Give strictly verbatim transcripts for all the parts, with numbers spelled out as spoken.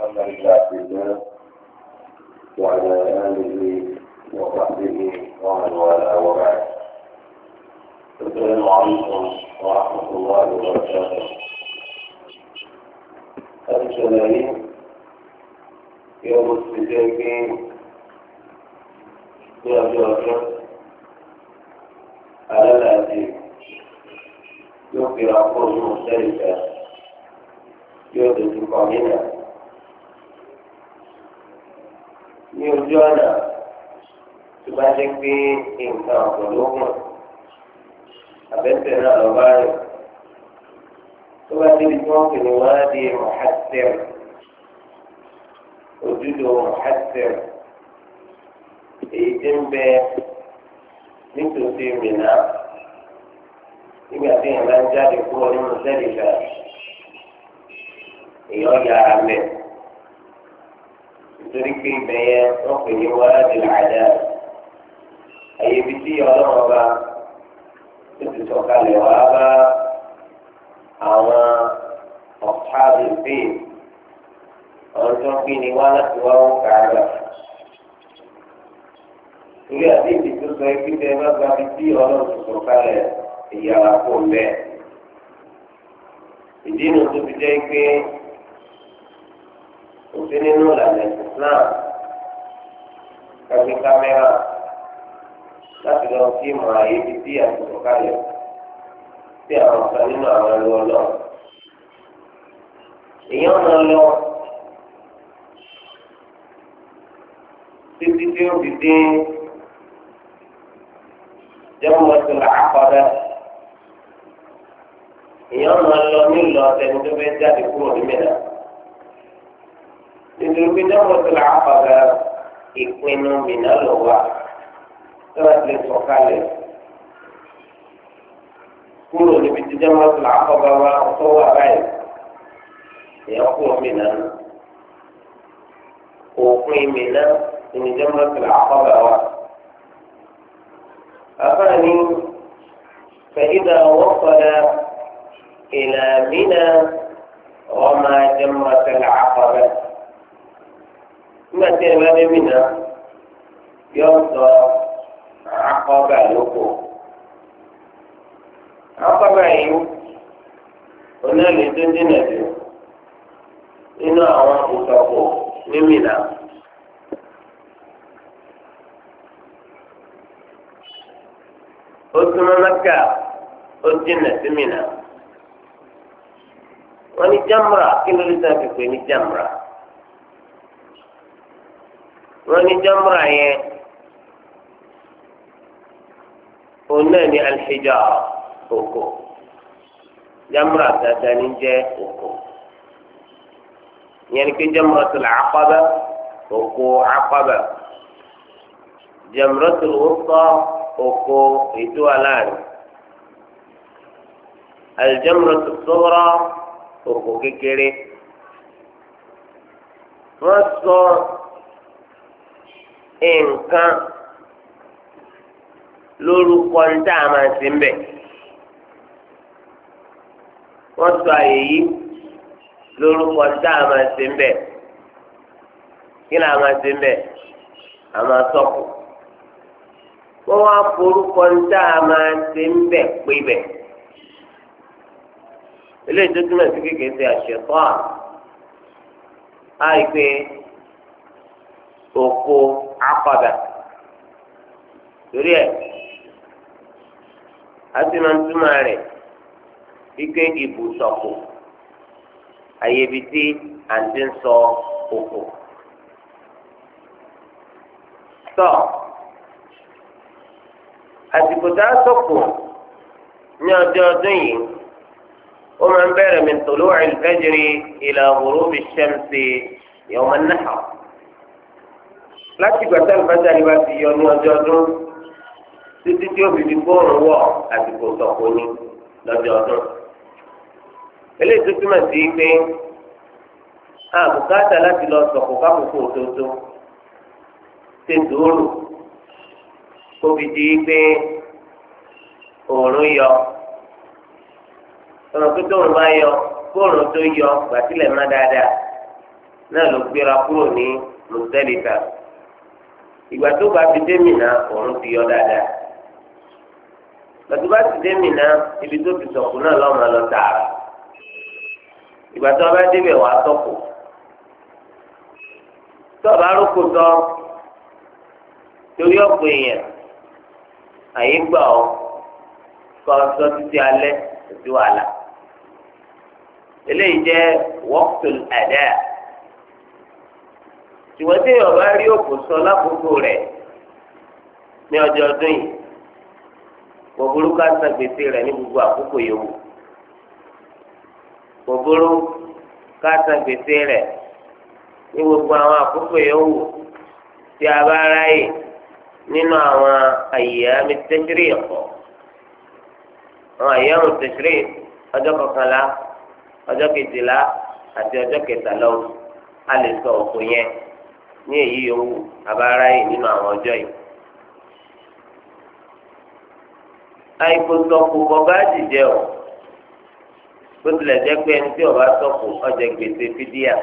محمد بن عبد الله وعلى آله وصحبه ومن والاه وبعد. السلام عليكم ورحمة الله وبركاته. هذا الشهرين يوم السجاكين في أجراء على الأسير يوفي أقوال مختلفة يوجد قاننا يوجدنا تبادل في إنسان قلوبنا أبدنا أبائي تبادل ممكن وادي محسر وجوده محسر يتم nítòsí mìíràn nígbà tí èèyàn bá ń jáde kúrò nínú sẹ́lifà èèyàn yára mẹ́ nítorí pé ibẹ̀ yẹn wọ́n pè ní wáyé làdá àyè ibi tí ọlọ́run ọba tó ti sọ̀kalẹ̀ wá bá àwọn ọ̀pá-àbí bíi àwọn tó ń gbé ni wá láti wá wọ́n kàrà. Ilé àti ìdí tó sọ ikú tẹ bá gba fi tí ọlọ́run tó kalẹ̀ ìyàrá kò mẹ́. Ìdí inú tó fi jẹ́ pé òfin nínú ìlànà Islam káfí kámẹ́rà láti lọ sí ìmọ̀ àyè ibi tí àtúntò kalẹ̀ sí àwọn ọ̀sán nínú àwọn ẹrú ọlọ́run. Èèyàn máa lọ títí tí ó fi dé جمرة العقبة يوم الله نلا تنتبه ذات كل منها تدرك جمرة العقبة يكون من الهواء ثلاث سكالة كل نبت جمرة العقبة وصوى بعيد يقول منها وقيم منها من جمرة العقبة واحد أفاني فإذا وصل إلى منى رمى جمرة العقبة متى ما منى يوصل عقبة لكم عقبة هنا لتنجنة إنه أوان أصفه من منى ثم مكة الجنة منها وني جمرة كل لسان في كوني جمرة وني جمرة هي ونني الحجارة فوقو جمرة تاتاني جاء فوقو يعني كي جمرة العقبة فوقو عقبة جمرة الوسطى oko itu alan aljamratu sughra oko kékeré wọ́n sọ nǹkan lórúkọ níta àmà sí mbẹ wọ́n sọ àyè yìí lórúkọ níta àmà sí mbẹ kí ni àmà sí mbẹ àmà sọkù. wọ́n wá forúkọ níta máa ṣe ń bẹ̀ pé bẹ̀. eléyìí tó túmọ̀ sí kékeré ṣe àṣetọ́ à àìpé òkò àkọ́dà torí ẹ̀ a sì máa ń túmọ̀ rẹ̀ wípé ibùsọ̀kù àyè ibi tí à ń ti ń sọ òkò. tọ́ àsìkò tá a sọ̀kò ní ọjọ́ ọdún yìí ó máa ń bẹ̀rẹ̀ min tulu'i al-fajri ila ghurubi ash-shamsi yawm an-nahr. láti gbàtà al-fajr bá ti yọ ní ọjọ́ ọdún títí tí ó fi di bóòrùn wọ̀ àsìkò sọ̀kò ní lọ́jọ́ ọdún. eléyìí tó túmọ̀ sí pé àbùkátà láti lọ sọ̀kò kákòókò òtótó ṣe dòórò kó fi di pé òòrùn yọ ọ̀nà tó tóun bá yọ kóòrùn tó yọ gbàtílẹ̀ má dáadáa náà ló gbéra kúrò ní Muzdalifa ìgbà tó bá fi dé Mínà òun ti yọ dáadáa gbàtú bá ti dé Mínà ibi tó ti sọ̀kù náà lọ́mọ lọ tààrà ìgbà tó bá débẹ̀ wàá sọ̀kù tó o bá rókò tọ́ torí ọ̀pọ̀ èèyàn àyè gbà ọ́ kọ́ ọ sọ títí alẹ́ òsì wàhálà eléyìí jẹ́ waqtul ada ṣùgbọ́n tí èèyàn bá rí òkú sọ lákòókò rẹ̀ ní ọjọ́ ọdún yìí kòkòrò ká san gbèsè rẹ̀ ní gbogbo àkókò yòówù kòkòrò ká san gbèsè rẹ̀ ní gbogbo àwọn àkókò yòówù tí a bá ráyè nínú àwọn ayyam at-tashriq àwọn ayyam at-tashriq ọjọ́ kọkànlá ọjọ́ kejìlá àti ọjọ́ kẹtàlá oṣù a lè sọ òkú yẹn ní èyí yòówù abára yìí nínú àwọn ọjọ́ yìí. àìkò sọ̀kù kọ̀ọ̀bá dìde o bó tilẹ̀ jẹ́ pé ẹni tí ó bá sọ̀kù ọjà gbèsè fídíà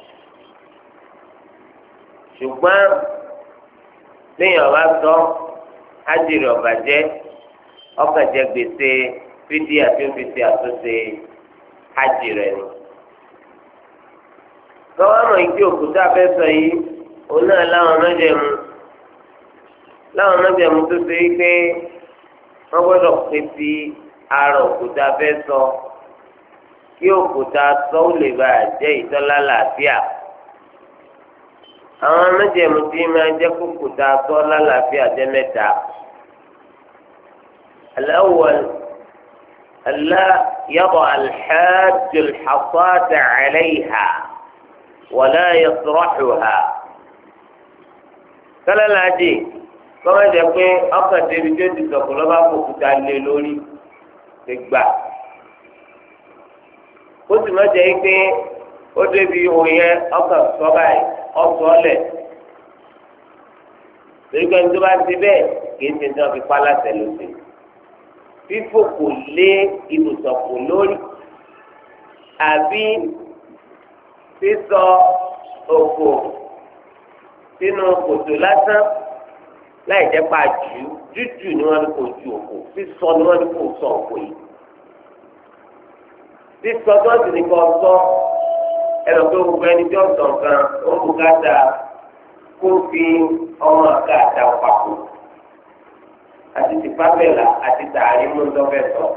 ṣùgbọ́n lẹ́yìn ó bá sọ ájìrì ọ̀bàjẹ́ ọkàn jẹ gbèsè fídíà tí ó fi ṣe àtúnṣe ájìrì ni. kọ́wá mọ̀ ìdí òkúta fẹ́ sọ yìí òun náà láwọn mẹ́jẹ̀mú láwọn mẹ́jẹ̀mú tó ṣe é pé wọ́n gbọ́dọ̀ pé sí ara òkúta fẹ́ sọ kí òkúta sọ ó lè bá jẹ́ ìtọ́lá làáfíà àwọn mẹ́jẹ̀mú tí máa jẹ́ kókòtà sọ lálàáfíà jẹ́ mẹ́ta. al-awwal alla yada al-hajj al-hasata 'alayha wa la yasrahuha kálá làájì kọ́má jẹ́ pé ọkàn débi tó ti sọ̀kò lọ́ba kòkòtà lé lórí ti gbà ó sì má jẹ́ pé ó débi òye ọkàn sọ báyìí ọsọ lẹ̀ torí pé tó bá ti bẹ́ẹ̀ kì í ṣe tí wọ́n fi pa láṣẹ lóṣè fífò kò lé ibùsọ̀kò lórí àbí sísọ òkò sínú kòtò lásán láì jẹ́ pa jù jújù ni wọ́n ní kò ju òkò sísọ ni wọ́n ní kò sọ òkò yìí sísọ tó sì ní kò sọ ẹnì pé gbogbo ẹni tí ó sọ nǹkan ó ń bùkátà kó fi ọmọ àká àtà papò àti tìpábẹ́là àti tààrí mú ńdọ́fẹ́ sọ.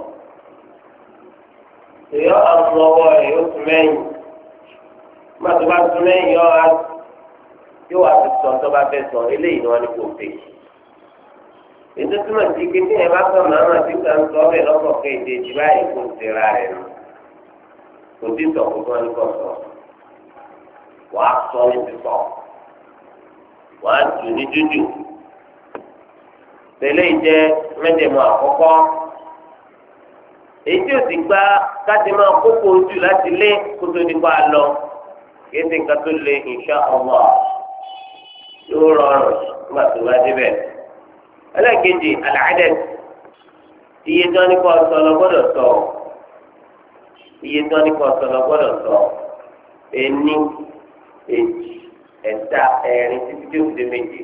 èyí àwọn ọwọ́ rẹ̀ yóò tún mẹ́yìn má tó bá tún mẹ́yìn yọ yóò wá fi sọ tó bá fẹ́ sọ eléyìí ni wọ́n ní kò fè. ètò túmọ̀ sí pé tí ẹ bá sọ màmá tí kà ń sọ ọ́bẹ̀ lọ́kọ̀ kéde jù báyìí kò sí ra rẹ̀ nù kò sí sọ kó tó wọn ní kò sọ wàá sọ ní sísọ wàá tù ní jújù tẹ́lẹ̀ ìjẹ́ mẹ́jẹ̀mú àkọ́kọ́ èyí tí o sì gba káti máa kókó ojú láti lé kótó nípa lọ kí ẹsẹ̀ nǹkan tó lé insha Allah yóò rọrùn nígbà tó bá débẹ̀. ẹlẹ́ẹ̀kejì al-adad iye tí wọ́n ní kó sọ lọ gbọ́dọ̀ sọ iye tí wọ́n ní kó sọ lọ gbọ́dọ̀ sọ ẹni èjì ẹ̀ta ẹ̀rin títí tí ó fi dé méje.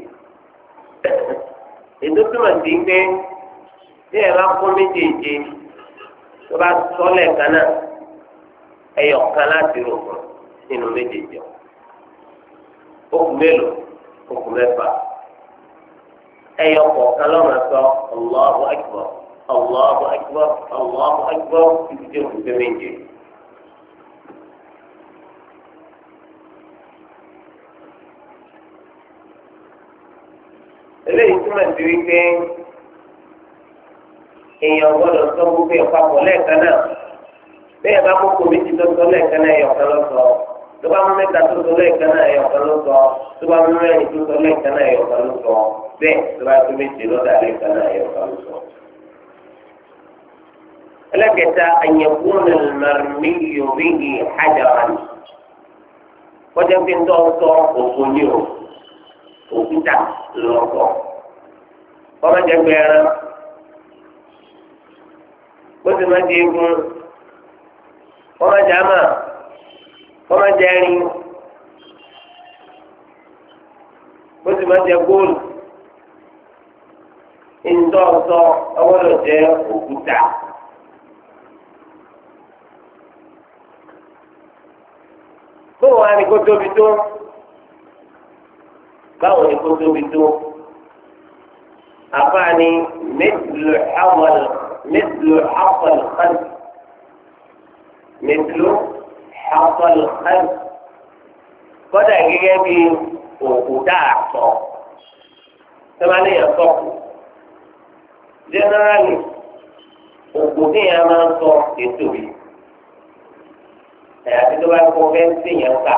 ètò túmọ̀ sí pé tí ẹ bá kún méjèèjì tó bá sọ lẹ́ẹ̀kan náà ẹyọ kan láti rò fún nínú méjèèjì okùn mélòó okùn mẹ́fà ẹyọ kọ̀ọ̀kan lọ́mọ sọ Allahu Akbar Allahu Akbar Allahu Akbar títí tí ó fi dé méje. eléyìí túmọ̀ sí wípé èèyàn gbọ́dọ̀ sọ gbogbo ẹ̀ papọ̀ lẹ́ẹ̀kan náà bẹ́ẹ̀ bá kókò méjì tó sọ lẹ́ẹ̀kan náà ẹ̀yọ̀ kan ló sọ tó bá mú mẹ́ta tó sọ lẹ́ẹ̀kan náà ẹ̀yọ̀ kan ló sọ tó bá mú mẹ́rin tó sọ lẹ́ẹ̀kan náà ẹ̀yọ̀ kan ló sọ bẹ́ẹ̀ tó bá tó méjì lọ́dà lẹ́ẹ̀kan náà ẹ̀yọ̀ kan ló sọ. ẹlẹ́kẹta àyẹ̀kún nàlùmárì yorùbá hajaran kọjá pé ń tọ́ sọ òkú ní o òkúta lọ́kọ̀ kọ́mọ́jẹ́ gbẹ̀rẹ̀ bó ti máa di egun kọ́mọ́jẹ́ àmà kọ́mọ́jẹ́ rin bó ti máa jẹ góòlù ńdọ́ sọ ọgbọ́dọ̀ jẹ òkúta. bóun wá ní kó tóbi tó báwo ni kó tóbi tó àfààní mẹsìlú àwọn mẹsìlú àwọn kan mẹsìlú àwọn kan kọ́dà gẹ́gẹ́ bí òkúta àtọ̀ sẹ́wọ́n yẹn sọ̀kù generally òkúta yẹn máa ń sọ ètò yìí ẹ̀yà tí tó bá kó fẹ́ sí yẹn ká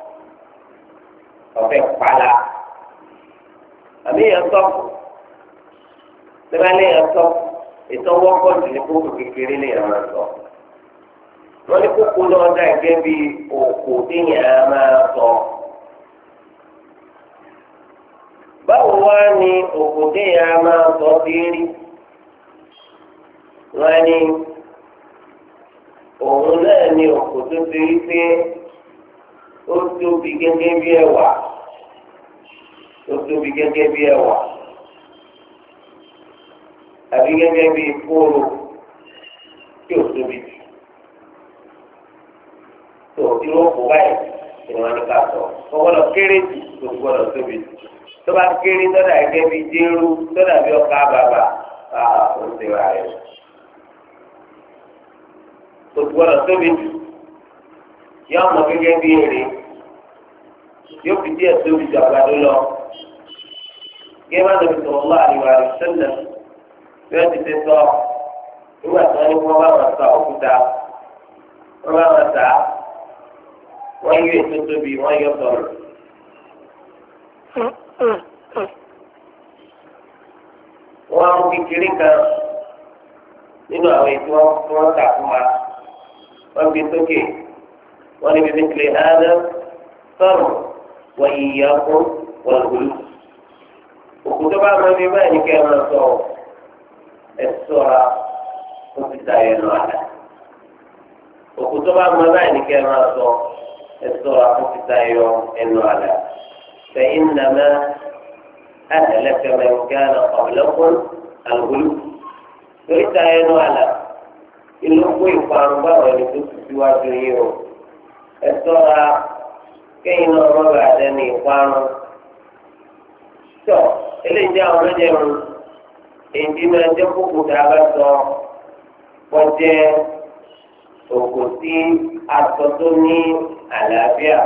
ọ̀fẹ́ kpala àbí yẹn sọ̀kù sẹ́wọ́n yẹn sọ̀kù ètò wọ́pọ̀ jù ní kókò kékeré lè yẹn máa sọ wọ́n ní kókó náà dà gẹ́gẹ́ bí òkúta yẹn máa sọ. báwo wá ní òkúté yẹn a máa sọ sí rí wọn ní òun náà ní òkúté tó rí pé ó tóbi gẹ́gẹ́ bí ẹ̀wà ó tóbi gẹ́gẹ́ bí ẹ̀wà àbí gẹ́gẹ́ bí kóró tí ó tóbi jù tó irú òkú báyìí ìwọ̀n ní ká sọ ọgbọ́dọ̀ kéré jù tó gbọ́dọ̀ tóbi jù. tó bá kéré tọ́jà gẹ́gẹ́ bí jérú tọ́jà bí ọkà bàbà ó ti wà rẹ̀. kò gbọ́dọ̀ tóbi jù yọ ọmọ gẹ́gẹ́ bí èrè yóò fi díẹ̀ tóbi jù àgbàdo lọ. gẹ́gẹ́ bá tóbi sọ̀rọ̀ lọ́wọ́ àríwá rẹ̀ sẹ́lẹ̀ bí wọ́n ti ṣe sọ nígbà tí wọ́n ní kí wọ́n bá wọn sa òkúta wọ́n bá wọn sa wọ́n yọ ètò tóbi wọ́n yọ sọ̀rọ̀. wọ́n á mú kékeré kan nínú àwọn ètò wọn tí wọ́n kà fún wa wọ́n gbé sókè wọ́n ní bíbí tilẹ̀ hánà sọ̀rọ̀ wọ́n yíyá fún wọn gbòòlù. òkú tó bá mọ ibi báyìí ní kẹ́ ẹ máa sọ ẹ sọ́ra ó ti ta ẹnu àlà. òkú tó bá mọ báyìí ní kẹ́ ẹ máa sọ ẹ sọ́ra ó ti ta ẹnu àlà. فإنما أهلك من كان قبلكم الغلو ليس ينو على ìlú kó ìparun báwọn ẹni tó ti síwájú yìí o ẹ ṣọ́ra kéyìn náà má bàa dẹni ìparun tó eléyìí jẹ àwọn ọlọ́jẹ̀rún èyí máa jẹ́ kókò tá a bá sọ wọ́n jẹ́ òkò sí aṣọ tó ní àlàáfíà.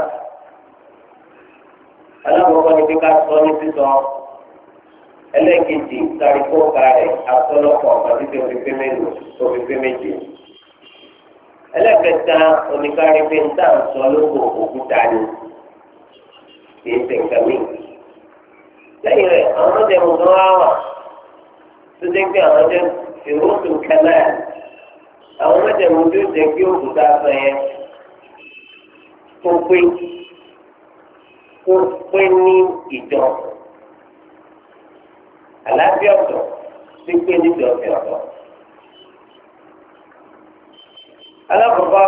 alákọ̀ọ́kọ́ ni kíkà sọ ní sísọ ẹlẹ́ẹ̀kejì kárí kóka rẹ̀ asọ́lọ́pọ̀ àti tí òfìfé mélòó òfìfé méje ẹlẹ́ẹ̀kẹta oníkárí pé ń tà ń sọ lóko òkúta ni kì í ṣe nǹkan mí. lẹ́yìn rẹ̀ àwọn ọmọdé mu gan wá wà tó dé pé àwọn ọmọdé ìrúsùn kẹlẹ́ àwọn ọmọdé mu tó jẹ́ kí òkúta sọ yẹn tó pé kó pé ní ìjọ àlàáfíà ọ̀tọ̀ tí pé níbi ọ̀sẹ̀ ọ̀tọ̀. alákọ̀ọ́kọ́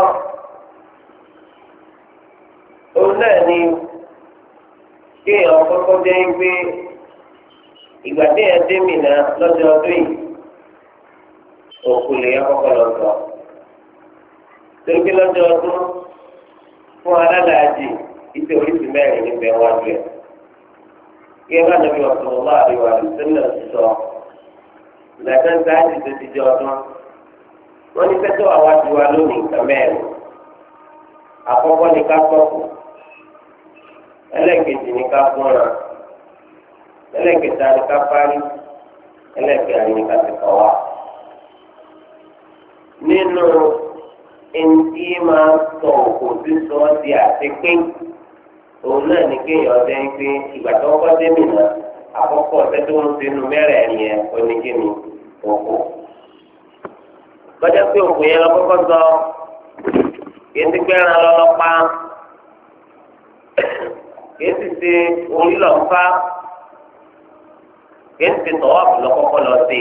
òun náà ni kéèyàn kọ́kọ́ jẹ́ pé ìgbà tí ẹ̀ dé mìíràn lọ́jọ́ ọdún yìí òkú lè yẹ kọ́kọ́ lọ sọ. torí pé lọ́jọ́ ọdún fún alálàájì ìṣe oríṣi mẹ́rin níbẹ̀ wájú ẹ̀. kí ẹ bá nàbí ọ̀sán ọlá àríwá àdìsẹ́lẹ̀ sọ ìgbàdàn sáájì tó ti jẹ ọdún. wọ́n ní sẹ́tọ̀ àwájú wa lónìí nǹkan mẹ́rin. àkọ́kọ́ ni ká sọ̀kù. ẹlẹ́ẹ̀kejì ni ká fúnra. ẹlẹ́ẹ̀kẹta ni ká parí. ẹlẹ́ẹ̀kẹrin ni ká ti kọ́ wa. nínú ẹnití máa sọ òkú sísọ di àtẹpín òun náà ní kéèyàn ọdẹ pé ìgbà tó kọ́ dé mìíràn àkọ́kọ́ ọ̀sẹ̀ tó ń sinú mẹ́rẹ̀ẹ̀rin yẹn oníkíni òkú. lọ́jọ́ pé òkú yẹn lọ́kọ́kọ́ sọ kìí ti gbẹ́ran lọ́lọ́pá kìí sì ṣe orí lọ́fà kìí sì tọ́wọ́pù lọ́kọ́kọ́ lọ sí.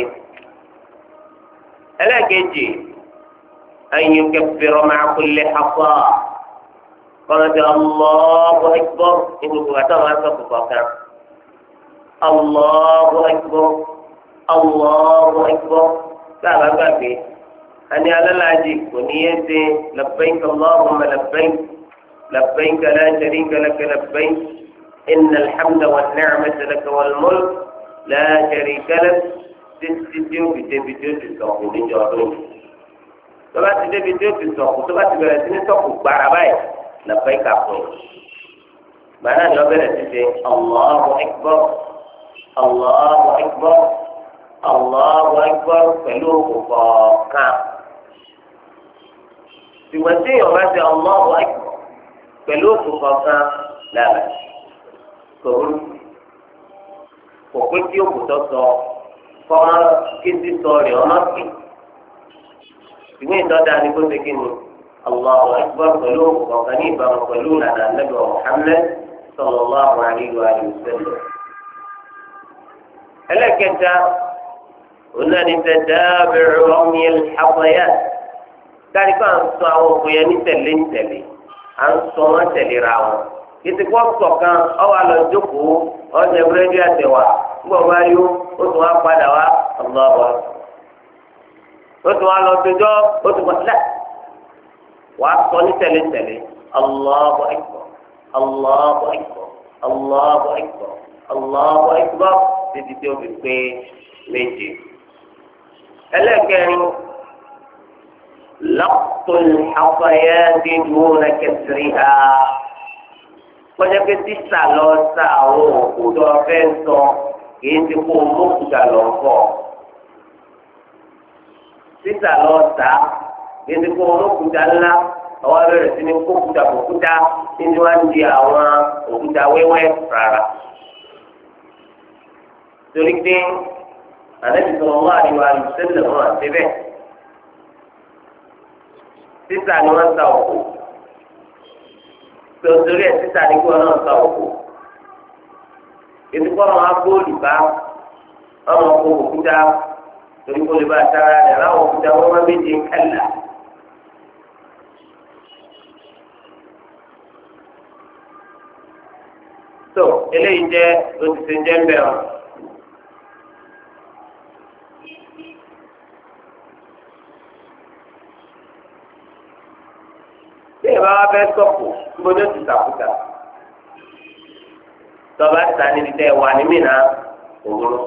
ẹlẹ́ẹ̀kejì أن يكبر مع كل حصى قال الله أكبر إنه أتى ما سقط كان Allahu akbar Allahu akbar sábà gbàgbé ani alálàájì kò ní yé ṣe labbaik Allahumma labbaik labbaik la sharika laka labbaik innal hamda wan ni'mata laka wal mulk la sharika lak títí tí ó fi débi tí ó ti sọ̀kù níjọ ọdún tó bá ti débi tí ó ti sọ̀kù tó bá ti bẹ̀rẹ̀ sí ní sọ̀kù gbára báyìí labbaik fún gbàdá ni wọ́n bẹ̀rẹ̀ sí ṣe Allahu akbar Allahu akbar Allahu akbar pẹ̀lú òkùnkọ̀ kan. Ìwé tí èèyàn bá ṣe Allahu akbar pẹ̀lú òkùnkọ̀ kan lára kò rú. Kò pé kí òkùtọ̀ sọ kọ́mọ kí ti sọ rẹ̀ ọmọ sí. Ìwé ìtọ́jà ni kó ṣe kí ni Allahu akbar pẹ̀lú òkùnkọ̀ kan ní ìbámu pẹ̀lú ìlànà Ànábì Muhammad sallallahu alaihi wa sallam. Ẹlẹ́kẹta. هنا نتتابع رمي الحصيات ذلك أن صاروا قياني تلين تلي أن صوما تلي راو يتقوى سوكا أو على الجوكو أو نبرجي أتوا وماريو وتوا قدوا الله أكبر وتوا على الجو وتوا لا وأصوني تلين تلي الله أكبر الله أكبر الله أكبر الله أكبر تديتو بكي méje ẹlẹ́kẹ̀rin laqtul hafayati duna kasriha kọjá pé sísà lọ sa àwọn òkú tó fẹ́ sọ kìí ti kó olókùúta lọ fọ sísà lọ sa kìí ti kó olókùúta ńlá àwọn abẹ́rẹ́ sí ní kókùúta kókùúta nínú wá ń di àwọn òkúta wẹ́wẹ́ rárá torí pé. Ànábì sallallahu alaihi wa sallam wọn àti bẹ́ẹ̀ sísà ni wọ́n sa òkú tòtòrí ẹ̀ sísà ni kí wọ́n náà sa òkú ètùkọ́ ọmọ agbóòlù bá ọmọ kó òkúta torí kó lè bá sára rẹ̀ láwọn òkúta wọ́n máa méje kálá. tó eléyìí jẹ́ òtítọ́ jẹ́ ń bẹ̀rù. ìbá wa fẹ́ sọ̀kù gbọ́dọ̀ ti sàkúta tọ́ba ti sani ti tẹ́ wà ní mìíràn òwúrọ̀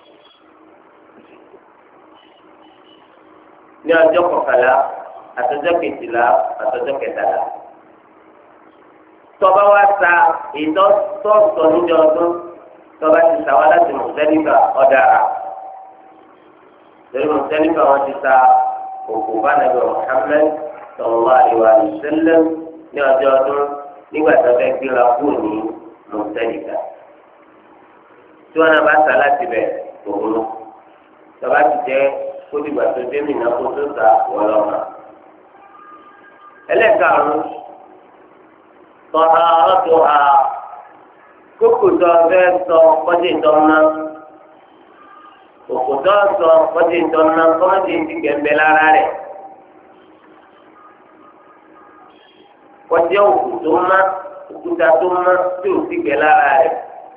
ní ọjọ́ kọkànlá àtọjọ́ kejìlá àtọjọ́ kẹtàlá tọ́ba wa sa ìtọ́ sọ̀tọ̀ níjọ ọdún tọ́ba ti sa wá láti Muzdalifa ọ̀dàrà lórí Muzdalifa wọn ti sa òkú bá nàbẹ̀ Muhammad sallallahu alaihi wa sallam ní ọjọ́ ọdún nígbà tó fẹ́ gbéra kú ní Muzdalifa tí wọn náà bá sá láti bẹ̀ òun tọ́ba ti jẹ́ kó dìgbà tó dé mìíràn kó tó ta wọlọ́mà. ẹlẹ́karùn-ún tọ́ha ọ̀tọ̀ ha kókò tó fẹ́ sọ kọ́jú ìtọ́ná òkò tó sọ kọ́jú ìtọ́ná kọ́jú ìtìkẹ̀mbẹ́ lára rẹ̀. kọjá òkú tó má òkúta tó má tí ò sí gbẹ lára rẹ̀.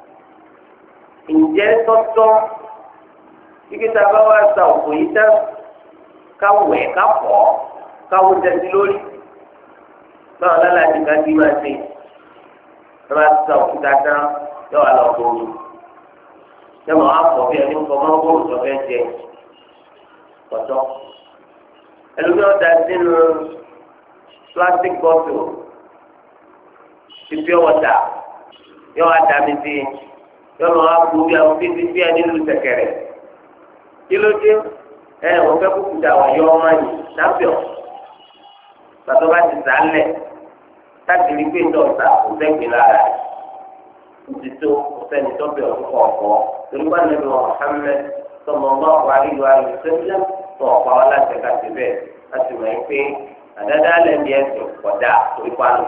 ǹjẹ́ tọ́tọ́ kíkíta bá wá sa òkú yìí tán káwẹ̀ káfọ́ káwọ́ tẹ̀sí lórí báwọn lálàájì ká dí máa ṣe ẹ bá sa òkúta tán yọ wà lọ bóoru yọmọ afọ bí ẹni kọ mọ bóoru tó fẹ́ jẹ pọ̀tọ́ ẹlòmíràn da sínú plastic bottle ti pure water yọ wá dàbí sí yọmọ afọ bí àwọn fífi bí ẹni lu sẹ̀kẹ̀rẹ̀ kí ló dé ẹ wọ́n fẹ́ kúkú dà wọ́n yọ ọmọ yìí sábẹ́ọ̀ pàtó bá ti sà á lẹ̀ láti rí pé dọ̀tà kò sẹ́gbẹ̀ lára rẹ̀ ti tó kò sẹ́ni tó bẹ̀ ọ̀tún kọ̀ọ̀kọ́ torí wà nínú Muhammad sallallahu alaihi wa sallam tó ọ̀pá wa láti ẹ̀ka ti bẹ́ẹ̀ láti mọ̀ ẹ́ pé àdáda lẹ́ni ẹ̀sìn kọ̀dá torí pàánù.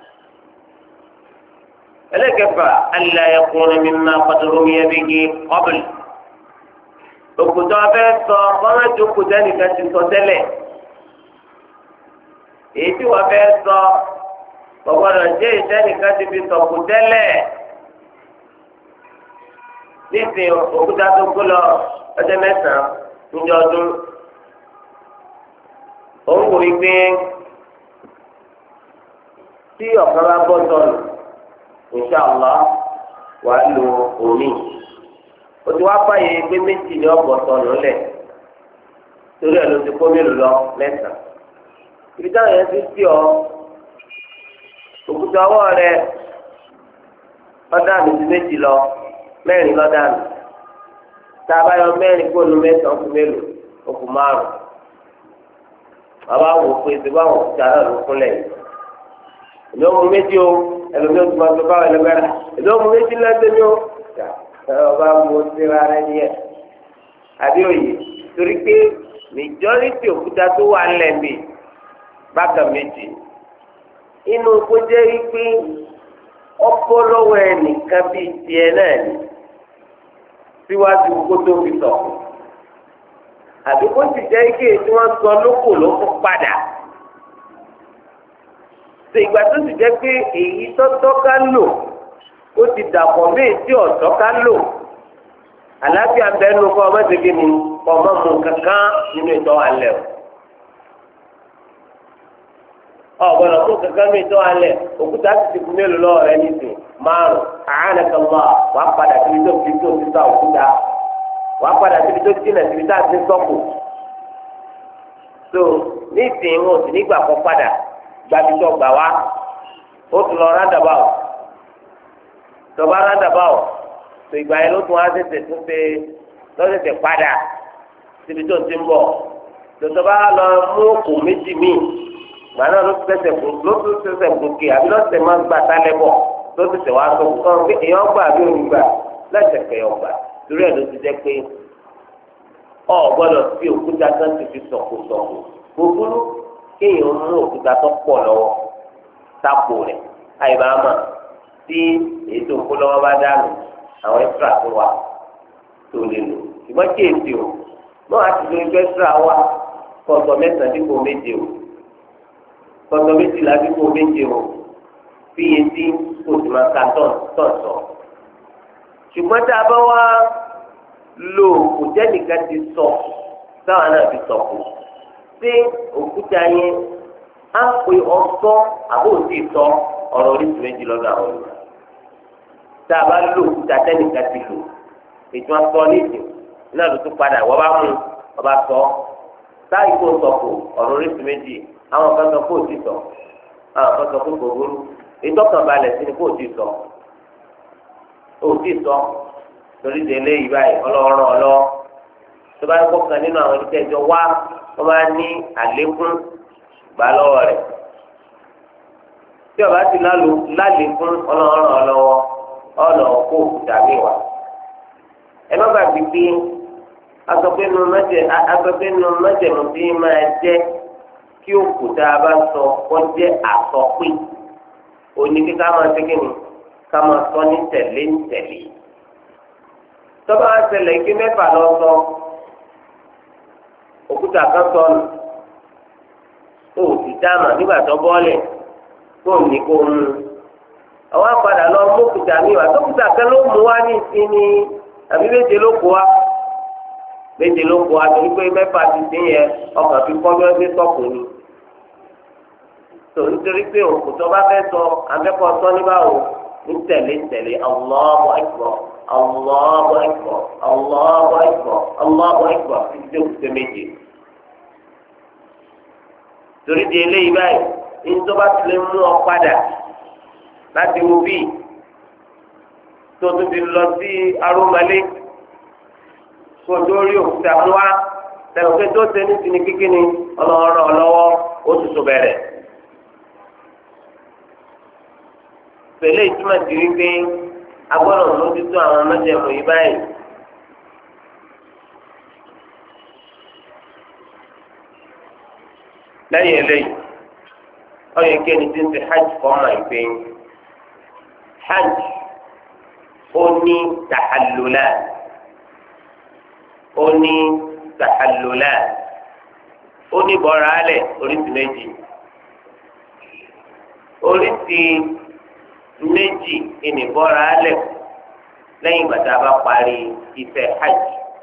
ẹlẹ́kẹ̀fà alla yakuna mimma qad rumiya bihi qabl òkùtọ́ abẹ́ sọ fọ́nrán jókòó sẹ́nìkan ti sọ tẹ́lẹ̀ èyí tí wọ́n fẹ́ sọ gbọ́dọ̀ jẹ́ ìsẹ́nìkan ti fi sọ̀kù tẹ́lẹ̀ nísìnyí òkúta tó kó lọ ọjọ́ mẹ́sàn-án níjọ́ ọdún òun kò rí pé tí ọ̀kan bá bọ́ sọ̀nù inṣàlá wàá lo omi o ti wá báyìí pé méjì ni ọ̀bọ̀ sọ̀nù lẹ̀ torí ẹ̀ ló ti kó mélòó lọ mẹ́sàn-án ibi táwọn yẹn ti sí ọ òkúta ọwọ́ rẹ ọ̀dàmì ti méjì lọ mẹ́rin lọ́dàmì tá a bá yọ mẹ́rin kó nu mẹ́sàn-án kú mélòó ó kú márùn bàbá wò pé ti bá wọn òkúta náà ló kúnlẹ̀ yìí èmi ọmọ méjì o ẹlòmí o ti máa tó báwọn ẹlẹgbẹ́rẹ́ èmi ọmọ méjì lẹ́sẹ̀ mi o ọba mo ti ra rẹ nìyẹn àbí òye torí pé majority òkúta tó wà lẹ́mí bákan méjì inú kó jẹ́ wípé ọkọ lọ́wọ́ ẹnìkan bíi tiẹ̀ náà ni síwájú kó tó fi sọ àbí kó sì jẹ́ ike tí wọ́n sọ lóko ló fún padà ṣe ìgbà tó sì jẹ́ pé èyí tọ́tọ́ ká lò ó ti dàpọ̀ méjì tí ọ̀tọ́ ká lò àlàáfíà bẹ́ẹ̀ nu kọ́ ọmọ ṣèké ni kọ́ ọmọ mu kankan nínú ìtọ́ alẹ́ o ọ̀gbọ́dọ̀ fún kankan nínú ìtọ́ alẹ́ òkúta ti ti fún mélòó lọ́wọ́ rẹ nísìn márùn àánà kan wà wà á padà síbi tó fi tó fi tó òkúta wà á padà síbi tó jìnà síbi tá a ti sọ́kù so nísìn wọn ò sì nígbà kọ́ padà gbabi tó gbà wá ó tún lọ rádàbà o tọba rádàbà o tó ìgbà yẹn ló tún wá tètè tún ṣe lọ́sẹ̀tẹ̀ padà síbi tó ti ń bọ̀ tòtòbá lọ mú òkú méjì míì gbà náà ló tún tẹsẹ̀ kù ló tún tẹsẹ̀ gòkè àbí lọ́sẹ̀ máa gbà sálẹ̀ bọ̀ ló tún tẹ̀ wá tó kọ́ pé èèyàn gbà àbí òun gbà lẹ́sẹ̀ kẹyọ̀ gbà lórí ẹ̀ ló ti jẹ́ pé ọ̀ gbọ́dọ̀ fi òkúta kan ti fi sọ̀kò sọ̀kò gbogbo kéèyàn mú òkúta tó pọ̀ lọ́wọ́ sápò rẹ̀ àyèbámà tí ètò ìkólọ́wọ́ bá dànù àwọn extra tó wà tó lè lò ṣùgbọ́n kí èsì o náà á ti lo ẹgbẹ́ extra wà kọ́tọ̀ mẹ́sàn-án dípò méje o kọ́tọ̀ méjìlá dípò méje o fíye sí kò sì máa ka tọ̀tọ̀ ṣùgbọ́n tá a bá wá lo kò jẹ́ nìkan ti sọ táwọn náà ti sọ kù ṣé òkúta yẹn á pe ọ̀tọ̀ àbó òsì tọ ọ̀rọ̀ oríṣi méjì lọ́dọ̀ àwọn olùkọ́ tá a bá lò òkúta tẹ́nìkan ti lò ètò asọ nídìí náà ló tún padà wọ́n bá mú ọba sọ táyì kó sọ̀kò ọ̀rọ̀ oríṣi méjì àwọn kan sọ kó òsì tọ àwọn kan sọ kó gbogbo ètò ọkàn balẹ̀ sí ni kó òsì tọ òsì tọ torí délé yìí báyìí ọlọ́run ọlọ́ tó bá ń kọ́ kan nínú àwọn ẹni tẹ́jọ wá wọ́n bá ní àlékún gbà lọ́wọ́ rẹ̀ tí ọba ti lálékún ọlọ́run ọlọ́wọ́ ọ̀nà kó dàbí wà. ẹ má gbàgbé pé asọ̀pẹ́nu mẹ́jẹ̀mú tí máa jẹ́ kí òkúta bá sọ kọ́ jẹ́ àsọpé òní kí ká máa ṣẹ́gi ni ká máa sọ ní tẹ̀lé ní tẹ̀lé. tọ́ba á ṣẹlẹ̀ ike mẹ́fà lọ sọ òkúta kan sọnù ó sì dáàmà nígbà tó bọ́ọ̀lẹ̀ kó ní kó mú un àwọn apàdà lọ mú òkúta mi wá tókúta kan ló mú wá ní ìsinmi àbí méje ló kó wa méje ló kó wa torí pé mẹ́fà ti dín yẹn ọkàn fi kọ́ bí wọ́n ṣe sọ̀kò ni tó nítorí pé òkúta bá fẹ́ sọ akẹ́kọ̀ọ́ sọ níbàwò ní tẹ̀lé tẹ̀lé Allahu Akbar Allahu Akbar Allahu Akbar Allahu Akbar títí tó kùtẹ́ méje. torí di eléyìí báyìí ní tó bá tilẹ̀ mú ọ padà láti wo bíi tó tún ti lọ sí arúmalé kó tó rí òkúta mú wa lẹ́yìn pé tó ṣe ní sinmi kíkíni ọlọ́run ọlọ́wọ́ ó tutù bẹ̀rẹ̀. pẹ̀lú ìtumọ̀ sí wípé agbọ́dọ̀ mójútó àwọn mẹ́jẹ̀mú yìí báyìí. lẹ́yìn eléyìí ọ̀yẹ́ kéènì tí ń ṣe hajj fọ́ọ̀mà ìpè hajj ó ní tàhálùlá ó ní tàhálùlá ó ní bọ́ra alẹ̀ oríṣi méjì oríṣi méjì ìnìbọ́ra alẹ̀ lẹ́yìn ìgbà tá a bá parí iṣẹ́ hajj.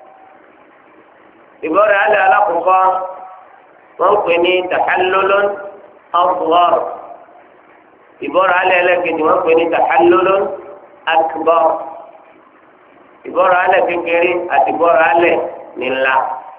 ìbọ̀rẹ̀ alẹ́ alákọ̀ọ́kọ́ wọ́n ń pè ní tahallulun asghar. ìbọ̀rẹ̀ alẹ́ ẹlẹ́kejì wọ́n ń pè ní tahallulun akbar. ìbọ̀rẹ̀ alẹ́ kékeré àti ìbọ̀rẹ̀ alẹ́ ńlá.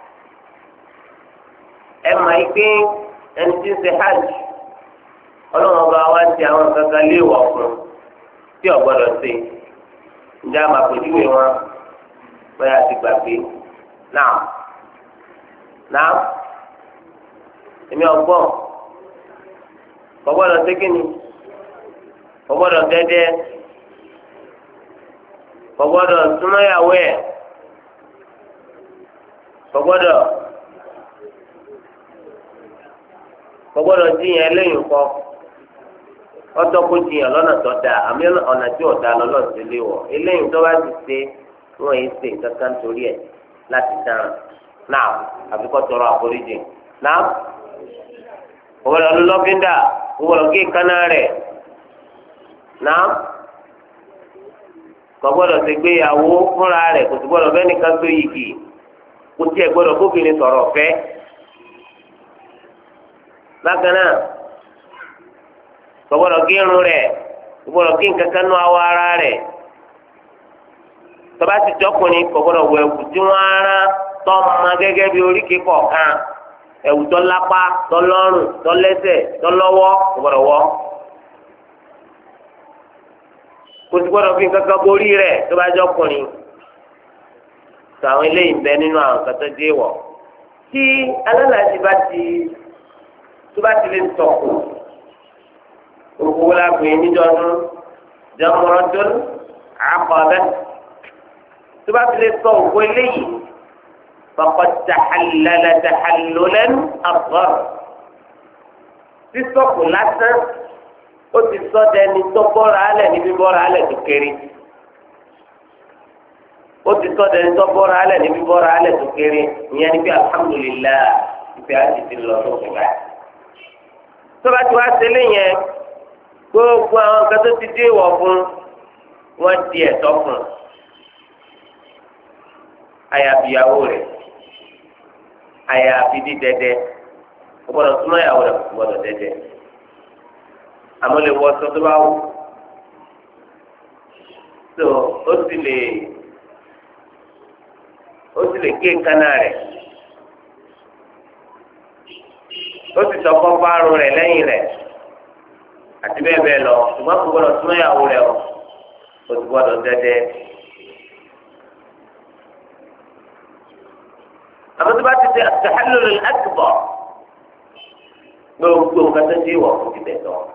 ẹ mọ̀ yìí pé ẹni tí ń ṣe hajj ọlọ́run ọba wa ti àwọn kankan léèwọ̀ fún tí ò gbọ́dọ̀ ṣe. ǹjẹ́ a máa pèjúwe wọn bóyá ti gbàgbé náà náà èmi ọgbọ́n kò gbọ́dọ̀ ṣe kí ni kò gbọ́dọ̀ dẹ́dẹ́ kò gbọ́dọ̀ súnmọ́yàwó ẹ̀ kò gbọ́dọ̀ kò gbọ́dọ̀ jiyàn lẹ́yìn kọ́ ọtọ́ kó jiyàn lọ́nà tó dáa àmì ọ̀nà tí ò dáa lọ́lọ́ sí lé wọ̀ eléyìí tó bá ti ṣe wọ́n yìí ṣe kankan torí ẹ̀ láti dáhùn náà àbí kọ́ tọrọ àforíjì náà kò gbọ́dọ̀ lọ́lọ́fíńdà kò gbọ́dọ̀ gé kaná rẹ̀ náà kò gbọ́dọ̀ ṣe gbéyàwó fúnra rẹ̀ kò sì gbọ́dọ̀ bẹ́ẹ̀ nìkan tó yìgì kò tiẹ̀ gbọ́dọ̀ kóbìnrin sọ̀rọ̀ fẹ́ bákan náà kò gbọ́dọ̀ gé irun rẹ̀ kò gbọ́dọ̀ gé nǹkankan nú awọ ara rẹ̀ tó bá ti jọkùnrin kò gbọ́dọ̀ wọ ẹ̀wù tí wọ́n ara tọ́ ma gẹ́gẹ́ bí oríkèé kọ̀ọ̀kan ẹ̀wù tó lápá tó lọ́rùn tó lẹ́sẹ̀ tó lọ́wọ́ kò gbọ́dọ̀ wọ̀ kò sì gbọ́dọ̀ fi nǹkankan borí rẹ̀ tó bá jọkùnrin tó àwọn eléyìí bẹ nínú àwọn kan tó dé wọ̀ tí alálàájì bá ti tó bá ti lè sọ̀kù òkú la gbé níjọ́dún jamratun aqaba tó bá ti lè sọ òkú eléyìí faqad tahallala tahallulan asghar sísọ̀kù lásán ó ti sọ dẹni tó bọ́ra alẹ̀ níbi bọ́ra alẹ̀ tó kéré ó ti sọ dẹni tó bọ́ra alẹ̀ níbi bọ́ra alẹ̀ tó kéré ìyẹn níbi alhamdulillah ìfẹ́ àti ti lọ sókè báyìí tó bá ti wá sílé yẹn gbogbo àwọn nǹkan tó ti dé wọ̀ fún wọn di ẹ̀tọ́ fún àyàfi ìyàwó rẹ̀ àyàfi dídẹdẹ kò gbọdọ̀ súnmọ́ ìyàwó rẹ̀ kò gbọdọ̀ dẹdẹ àmọ́ lè wọ ọsọ tó bá wù tó ó sì lè ó sì lè gé kánà rẹ̀ ó sì sọkọ fárun rẹ̀ lẹ́yìn rẹ̀ àti bẹ́ẹ̀ bẹ́ẹ̀ lọ ṣùgbọ́n kò gbọdọ̀ súnmọ́ ìyàwó rẹ̀ o kò sì gbọdọ̀ dẹdẹ. àmọ́ tó bá ti ṣe at-tahallul al-akbar gbogbo nǹkan tó dé wọ̀ kó ti bẹ̀ tọ́.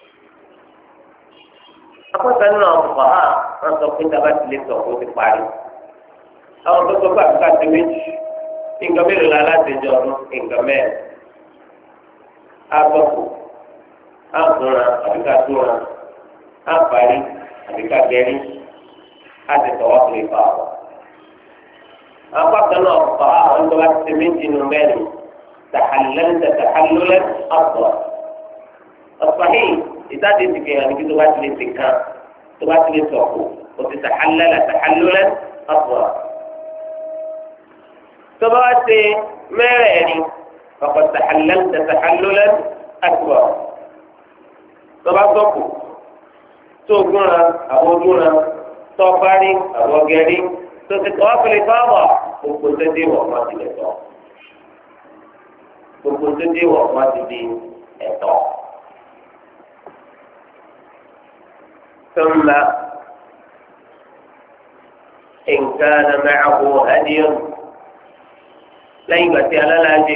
akọ́sọ́ nínú àwọn ọ̀pọ̀ hàn wọ́n sọ pé tábà ti lè sọ kó ti parí. àwọn tó sọ pé àbíká ti méjì nǹkan mélòó la láti jọ ọdún nǹkan mẹ́rin. agbọ́kù àgùnra àbíká túnra àparí àbíká gẹ́rí àti tọ́wọ́ tó lè fà wọ́. apákan náà fà á àwọn tó bá ti ṣe méjì nù mẹ́rin tàhálẹ́lẹ́ tàhálólẹ́ ọ̀pọ̀ ọ̀pọ̀hìn ìtàdé ti fi hàn ní kí tó bá ti lè ṣe kan tó bá ti lè sọ̀kù kò ti tàhálẹ́lẹ́ tàhálólẹ́ ọ̀pọ̀ tó bá wá ṣe mẹ́rẹ̀ẹ̀rin ọ̀pọ̀ tàhálẹ́lẹ́ tàhálólẹ́ ọ̀pọ̀ tó bá sọ̀kù tó gúnra àwọn gúnra tó parí àwọn gẹ̀rí tó ti kọ́ ọ́pẹ̀lẹ̀ fáwọ̀ gbogbo tó dé wọ̀ wọ́n ti lè tọ́ gbogbo tó dé wọ̀ wọ́n ti di ẹ̀tọ́. ثم إن كان معه هدي lẹ́yìn ìgbà tí alálàájì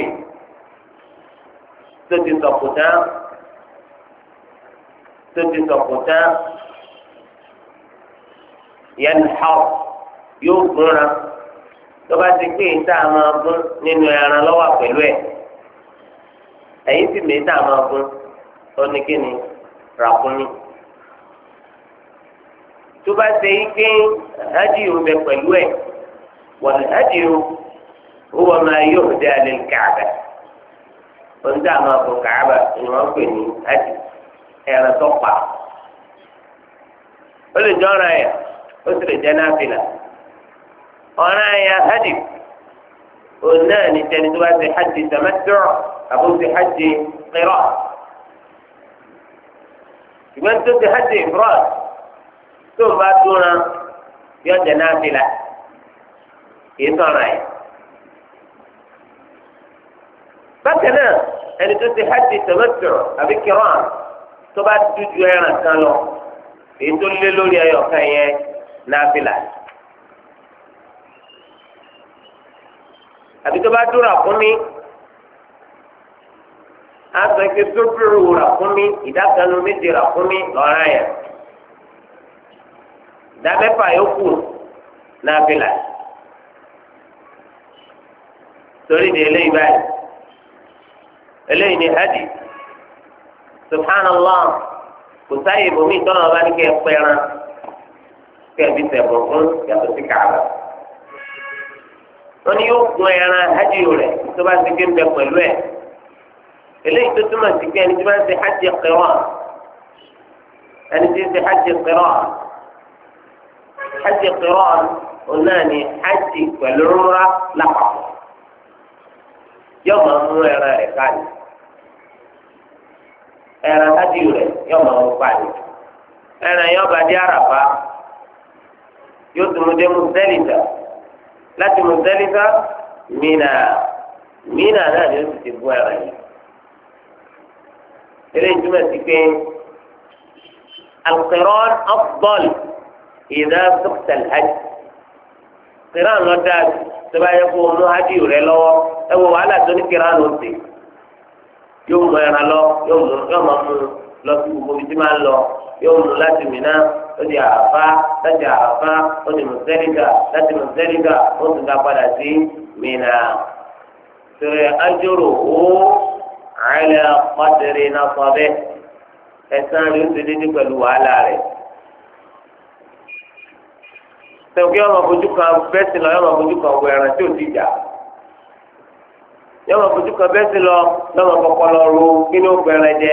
tó ti sọ̀kùtà tó ti sọ̀kùtà yẹn xọ́ yóò gúnra tó bá ti pé ìta máa gún nínú ẹran lọ́wọ́ pẹ̀lú ẹ̀ ẹ̀yìn sì mí ìta máa gún ó ní kí ni ràkúnmí tó bá ṣe yí pé hádìó bẹ pẹ̀lú ẹ̀ wọ́n hádìó huwa ma yuhda lil Ka'ba ohun tí a máa fún Ka'ba ni wọ́n pè ní hádì ẹran tó pa ó lè jọ́ra ẹ̀ ó sì lè jẹ́ náfìlà ọ̀ràn ẹ̀yà hajj òun náà ní tẹni tó bá ti hajj tamattu' àbó ti hajj qirān ìgbọ́n tó ti hajj ifrād tó ń bá dúnra yóò jẹ́ náfìlà kìí sọ̀rọ̀ ẹ̀. bákan náà ẹni tó ti hajj tamattu' àbí qirān tó bá dúdú ẹran kan lọ èyí tó lé lórí ẹyọ kan yẹn náfìlà àbí tó bá dúró àkúnmí àtọ̀ ike tó dúró ràkúnmí ìdákanu méje ràkúnmí lọ́ra yẹn ìdámẹ́fà yòókù náfìlà torí di eléyìí báyìí eléyìí ni hajj subhanallah kò sáyé ibòmí ìtọ́nà ọba ní kẹ́ ẹ pẹ́ran kẹ́ ẹ fi sẹ̀bùn fún yàtọ̀ sí Káàbà wọ́n ní yóò gun ẹran hajj rẹ̀ tó bá ti gbé ń bẹ pẹ̀lú ẹ̀ eléyìí tó túmọ̀ sí pé ẹni tí wọ́n ti hajj qirān ẹni tí ń ti hajj qirān hajj qirān òun náà ní hajj pẹ̀lú umrah lápapọ̀ yóò máa mú ẹran rẹ̀ káàdì ẹran hajj rẹ̀ yóò máa mú káàdì ẹran yóò bá dé Àràfá yóò tún mú dé Muzdalifa láti Muzdalifa Mina Mina náà ni ó ti ti bú ẹran yìí eléyìí túmọ̀ sí pé al-qirān afḍal idhā suqta al-hajj qirān lọ dáa tó bá yẹ kó mú hajj rẹ lọ́wọ́ ẹ wọ wàhálà tó ní qirān ló ti yóò mú ẹran lọ yóò mú yóò máa mú lọ sí gbogbo ibi tí máa ń lọ yóò mú láti Mina ó di Àràfá láti Àràfá ó di Muzdalifa láti Muzdalifa ó tún dá padà sí Mina sọ̀rọ̀ ajóró ó ala qadri nasabihi ẹ̀san rẹ̀ ó ti dídí pẹ̀lú wàhálà rẹ̀. sọ̀kì ọmọ fojú kan bẹ́sì lọ yọmọ fojú kan wọ ẹran tí ò ti jà yọmọ fojú kan bẹ́sì lọ yọmọ kọ́kọ́ lọ ro kí ni ó gbẹrẹ jẹ.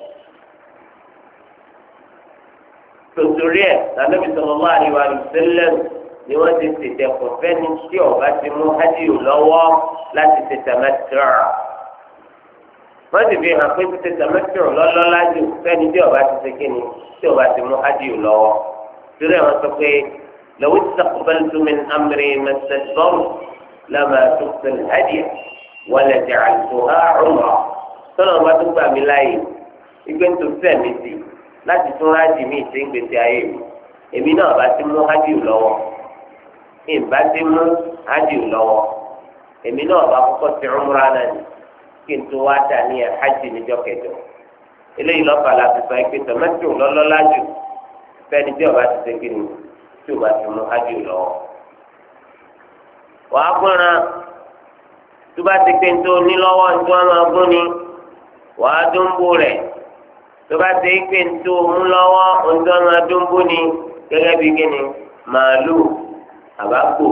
tòtòrí ẹ̀ Ànábì sallallahu alaihi wa sallam ni wọ́n ti tètè kọ̀ fẹ́ni tí ọba ti mú hádìó lọ́wọ́ láti tètè mẹ́tìrà wọ́n ti fi hàn pé tètè tẹ̀mẹ́tìrì lọ́lọ́lá jù fẹ́ni tí ọba ti ṣe kíni tí ọba ti mú hádìó lọ́wọ́ torí àwọn sọ pé law istaqbaltu min amri mastadbartu lama tuqtu al-hadya wa la ja'altuha umrah tọ́lọ̀ bá tó gbà mí láàyè ìgbé tó fẹ́ mi sí láti tún hádìí mi ṣe ń gbèsè ayé mi èmi náà bá ti mú hádìó lọ́wọ́ ìbá ti mú hádìó lọ́wọ́ èmi náà bá kọ́kọ́ ti umrah náà ni kí n tó wá dà ní hajj níjọ́ kẹjọ eléyìí lọ́fà la fi sọ pé tòmátì lọ́lọ́lá jù fẹ́ni tí ọba ti ṣe kí ni tí ọba ti mú hajj lọ́wọ́. wàá gbọ́nra tó bá ti pé tó ní lọ́wọ́ tí wọ́n máa gún ni wàá dúnbò rẹ̀ tó bá ti pé tó mú lọ́wọ́ tí wọ́n máa dúnbò ni gẹ́gẹ́ bí kí ni màálù àbágbò.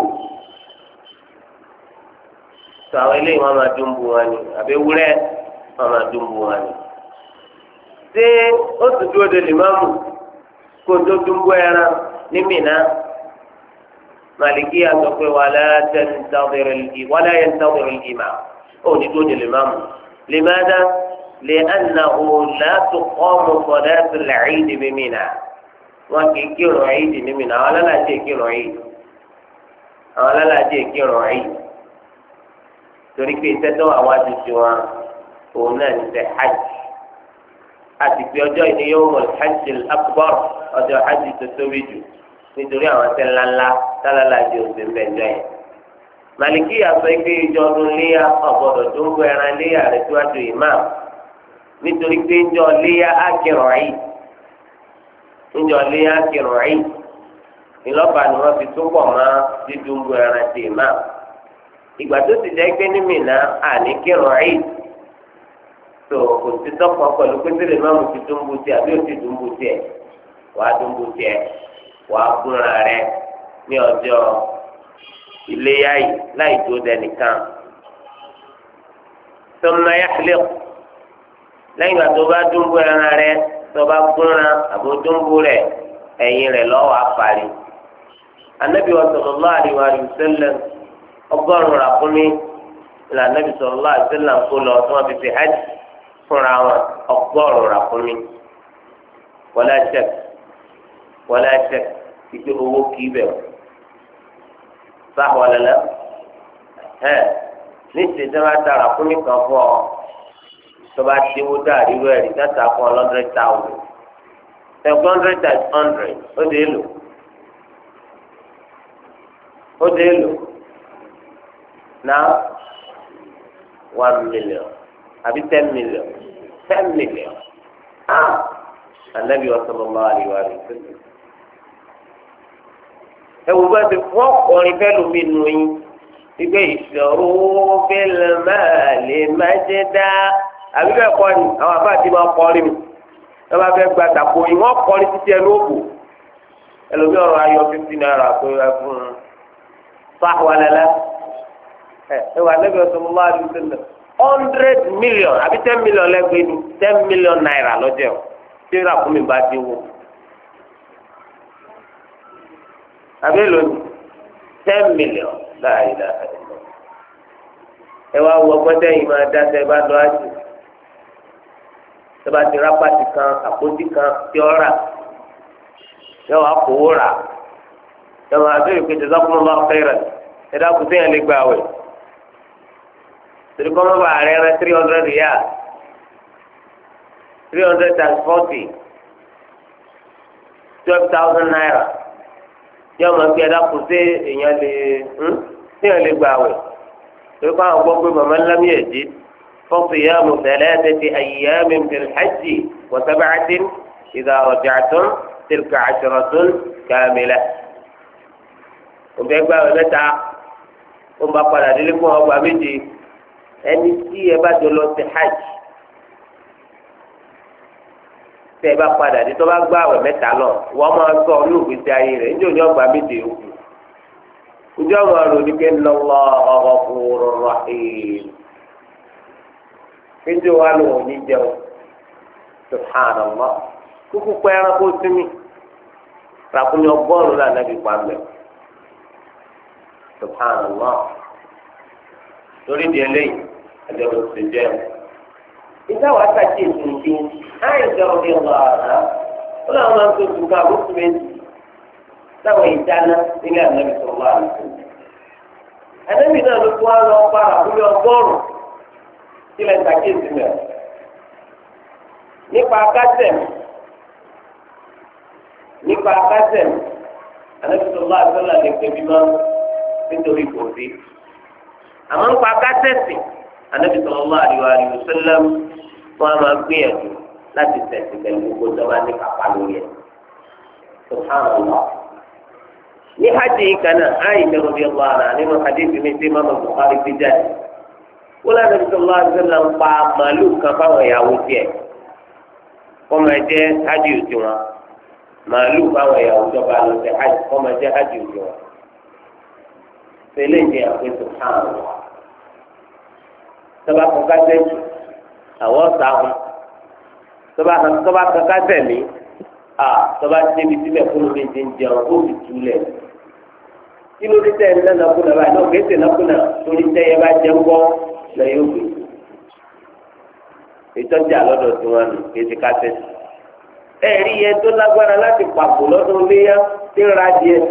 sọ àwọn eléyìí wọn máa dúnbù wọn ni àbí ewúrẹ́ wọn máa dúnbù wọn ni. ṣé ó sì dúró de lìmọ́mù kó tó dúnbù ẹran ní Mínà Màlìkí àsọ pé wàlá yẹn tàwérò ìmà ó ní dúró de lìmọ́mù lìmọ́dá lè ànà òòlà tó kọ́ mọ̀ fọ́dá tó làcíd bí Mínà wọn kì í kírun ẹ̀yìn ní Mínà àwọn alálàájì kírun ẹ̀yìn àwọn alálàájì kírun ẹ̀yìn torí pé ìtẹ́tọ́ àwọn àdùsí wọn òun náà ní ṣe hajj àti pé ọjọ́ ìní yóò mọ̀ hajj akbar ọjọ́ hajj tó tóbi jù nítorí àwọn ṣẹ́ ńláńlá tálálà di òsè ń bẹ̀ jọ yẹn. Màlìkí àsọ pé ìjọ ọdún léyà ọ̀gbọ́dọ̀ tó ń gbọ́ ẹran léyà rẹ̀ síwájú ìmáàmù nítorí pé ìjọ léyà á kírun ẹ̀yìn ìjọ léyà á kírun ẹ̀yìn ìlọ́ba ni wọ́n fi tó pọ̀ mọ́ dídúngbò ẹran ti ìmáàmù. ìgbà tó ti jẹ́ pé ní Mínà àní kírun ẹ̀yìn tó kò sí tọ́kọ̀ pẹ̀lú pétérì máàmù ti tó ń bu tiẹ̀ àbí òsì tó ń bu tiẹ̀ wàá tó ń bu tiẹ̀ wàá gúnra rẹ ní ọjọ́ iléyà yìí láì tó dẹnìkan. thumma yahliq lẹ́yìn ìgbà tó bá dúnbú ẹran rẹ tó bá gúnra àbó dúnbú rẹ ẹ̀yìn rẹ lọ́wọ́ àparí anabi wa sallallahu alaihi wa sallam ọgọ́rùn ràkúnmí ìlà anabi sallallahu alaihi wa sallam kó lọ tí wọ́n fi fi hajj fúnra wọn ọgọ́rùn ràkúnmí wala shak wala shak ìgbé owó kì í bẹ̀rù sáà wà lẹ́lẹ́ ẹ̀ ní ìṣèjọba bá ta ràkúnmí kan fún ọ tó bá ti wó dáàrí rẹ̀ rí dáta fún ọ hundred thousand seven hundred times hundred ó dé lò ó dé lò náà one million àbí ten million ten million ah anabi wa sallallahu alaihi wa sallam ẹ wò bá ti fún ọkùnrin fẹ́ lómi nù yín ìgbé ìṣòro bẹ́ẹ̀ máa lè má jẹ́ dá àbí bẹ́ẹ̀ kọ́ ni àwọn àbá àti máa kọ́ rí mi ẹ bá fẹ́ gba tàpó yìí wọ́n kọ́ ní títí ẹ lóògùn ẹlòmí ọ̀rọ̀ ayọ̀ fifty naira pé ẹ fún un fáwọn alẹ́lẹ́ ẹ ẹ wà lẹ́bi ọ̀sán mọ́ àdúgbò sílẹ̀ hundred million àbí ten million lẹ́gbẹ̀ẹ́ ni ten million naira lọ́jọ́ tí ó rà fún mi bá dé wò àbí lónìí ten million láàyè láàyè ẹ wá wọ gbọ́dọ̀ yìí máa dá sẹ́ bá lọ àjò tẹ́bá ti rápàtì kan àpótí kan tí ó rà yọ wá kówó rà yọ wá abẹ́rẹ́ pé jazakumullahu khairan ẹ̀dá kù sẹ́yìn lè gbà wẹ̀ torí kọ́ mọ́ bá rẹ̀ rẹ̀ three hundred riyal three hundred times forty twelve thousand naira yọ mọ̀ pé ẹ̀dá kù sí èèyàn lè sẹ́yìn lè gbà wẹ̀ torí kọ́ àwọn gbọ́ pé màmá ńlá mi ẹ̀ dé. فصيام ثلاثة أيام في الحج وسبعة إذا رجعتم تلك عشرة كاملة وبيقبع متى وما قال لكم أبو أبيجي ẹni tí ẹ bá jọ lọ sí hajj tẹ ẹ bá padà dé tó bá gbà àwẹ̀ mẹ́ta lọ wọ́n máa sọ ọ́ ní ògbésí ayé rẹ̀ níjẹ́ òní ọgbà méje òkú ojú ọmọ rẹ̀ oníkẹ́ ńlọ́wọ́ ọ̀rọ̀ fúru rahim kéjọ wa lò wọ́n ní jẹun subhanallah kúkú pẹ́ ẹranko sinmi ràkúnyọ ọgọ́rùn-ún là nàbí pàmẹ́ subhanallah torí di eléyìí ẹjọ́ ló ti jẹ́ ìjà wa sàkíyè tuntun àìjọ ọdẹ ọlọ àná ó làwọn máa ń tó tuntun àbúkù méjì láwọn ìdáná nílẹ̀ ànábì tó wà lóko ànábì náà ló tún wá lọ pa ràkúnyọ ọgọ́rùn-ún sílẹ̀ sàkíyè sílẹ̀ nípa akásẹ̀m nípa akásẹ̀m ànábì tó wà lóko lè pè mí mọ́ nítorí kò sí àmọ́ nípa akásẹ̀sì anabi sallallahu alaihi wa sallam wọn a máa gbìyànjú láti tẹsí pẹ̀lú gbogbo ìjọba ní kápá lórí ẹ subhanallah ní hajj kan náà Aisha radiyallahu anha nínú hadith mi tí Imam Bukhari fi jáde wọn lọ anabi sallallahu alaihi wa sallam pa màálù kan fáwọn ìyàwó tiẹ̀ wọn máa jẹ hajj òtí wọn màálù fáwọn ìyàwó ìjọba lọ sí hajj wọn máa jẹ hajj òtí wọn tẹ́lẹ̀ jẹ àpè subhanallah tọba kan kásẹ̀ jù àwọn sàhùn tọba tọba kan kásẹ̀ mi à tọba débi síbẹ̀ fún mi ti ń jẹun ó sì túlẹ̀ kí ló dé tẹ̀ ẹ́ nánà kúnà báyìí náà kéésì náà kúnà torí tẹ́yẹ bá jẹun gbọ́ lọ yóò gbé ìtọ́jú àlọ́dọ̀ tí wọ́n nù kéésì kásẹ̀ ẹ̀rí yẹn tó lágbára láti pàpò lọ́dún léyà tí ń ra díẹ̀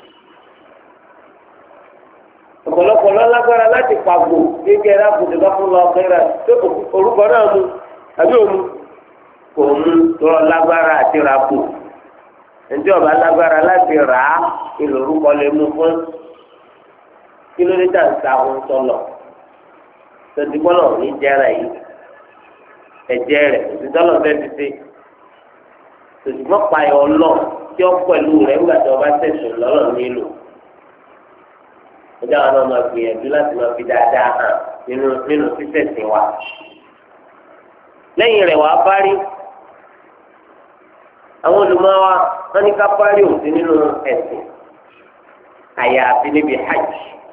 ọ̀pọ̀lọpọ̀ lọ́lágbára láti pàgò níbi ẹ̀rọ àbùdó bá fún lọ ọ̀kẹ́rẹ́ tó orúkọ náà mu àbí òmu kò mú tọrọ lágbára àti ràpò ẹ̀ńtí ọba lágbára láti rà á ìlú orúkọ lè mú fún kílódéjà ń ta ohun sọlọ tẹ̀síkọ́lọ̀ ní jẹ́rẹ̀ yìí ẹ̀jẹ̀ rẹ̀ òsítọ́lọ̀ fẹ́ fi ṣe tòṣùgbọ́n payọ̀ ọlọ́ tí ó pẹ̀lú rẹ̀ ńgbà tí ọba tẹ̀sùn lọ́rọ̀ nílò ọjọ́ àwọn ọmọ gbìyànjú láti máa fi dáadáa hàn nínú nínú sísẹ̀sìn wa. lẹ́yìn rẹ̀ wàá parí àwọn olùmọ̀wá wọn ní ká parí òsì nínú ẹ̀sìn àyàfi níbi hajj.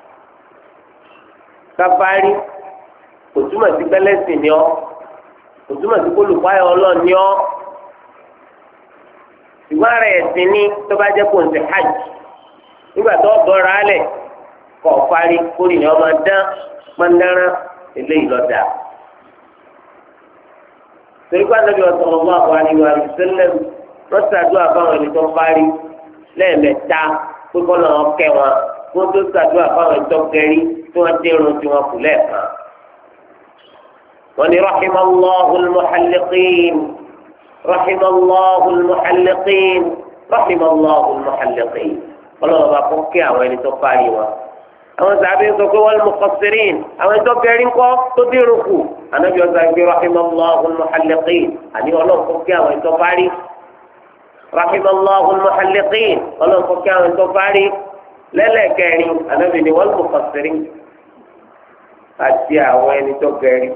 ká parí kò túmọ̀ sí pẹ́lẹ́sìn ni ọ́ kò túmọ̀ sí kólùpáyọ̀ ọlọ́ọ̀ ni ọ́ ìwà rẹ̀ ẹ̀sìn ní tó bá jẹ́ kó ń ṣe hajj nígbà tó bọ́ra alẹ̀ kọ́ parí kórìíyàn ọmọ dán pọ́ndára eléyìí lọ́dà. torí pé Ànábì sallallahu alaihi wa sallam wọ́n ṣàdúrà fáwọn ẹni tó parí lẹ́ẹ̀mẹ́ta pé kọ́ lọ́wọ́ kẹ́ wọn kó tó ṣàdúrà fáwọn ẹni tó kẹ́rí tí wọ́n dé irun tí wọ́n kù lẹ́ẹ̀kan. wọ́n ní rahimallahu al-muhalliqin rahimallahu al-muhalliqin rahimallahu al-muhalliqin ọlọ́wọ́ bá kọ́ kí àwọn ẹni tó parí wọn. àwọn sàbí ń sọ pé wal muqassirin àwọn ẹni tó kẹ́rí ńkọ́ tó dé irun kù Ànábì ọ̀sán gbé rahimallahu al-muhalliqin àní ọlọ́wọ́ kọ́ kí àwọn ẹni tó parí. rahimallahu al-muhalliqin ọlọ́wọ́ kọ́ kí àwọn ẹni tó parí. lẹ́lẹ́kẹrin Ànábì ní wal muqassirin àti àwọn ẹni tó kẹ́rí.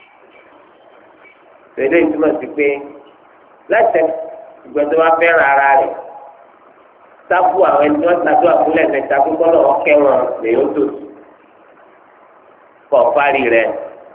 tẹ̀lé ìtumọ̀ sí pé lẹ́sẹ̀ ìgbẹ́tọ́ wa fẹ́ràn ara rẹ̀ sábù àwọn ẹni tó ń ṣàdúrà fúnlẹ̀ mẹ́ta pípọ́ lọ́wọ́ kẹ́wọ̀n lè yóò tó kọ̀ parí rẹ̀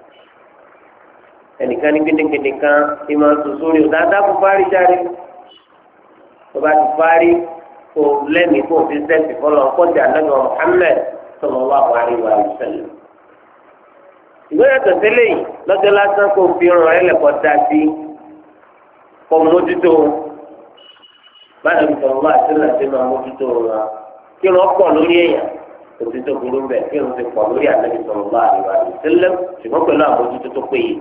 ẹnìkan ní kékeré kan ní máa ń sọ sórí o dáadáa kó parí jáde tó bá ti parí kó lẹ́mìí kó fi sẹ́ẹ̀sì fọlọ́ kọ́jà lẹ́nu Muhammad sallallahu alaihi wa sallam. ìwé yàtọ̀ sílẹ̀ yìí lọ́jọ́ lásán kó fi ràn ẹ́ lẹ́kọ̀ọ́ dá sí kó mójútó báyìí ní sọ̀rọ̀ wá sílẹ̀ sí máa mójútó wọn kí wọ́n pọ̀ lórí èèyàn kò sí tó burú bẹ́ẹ̀ kí wọ́n ti pọ̀ lórí àlejò sọ̀rọ̀ wá àríwá sílẹ̀ ṣùgbọ́n pẹ̀lú àmójútó tó péye.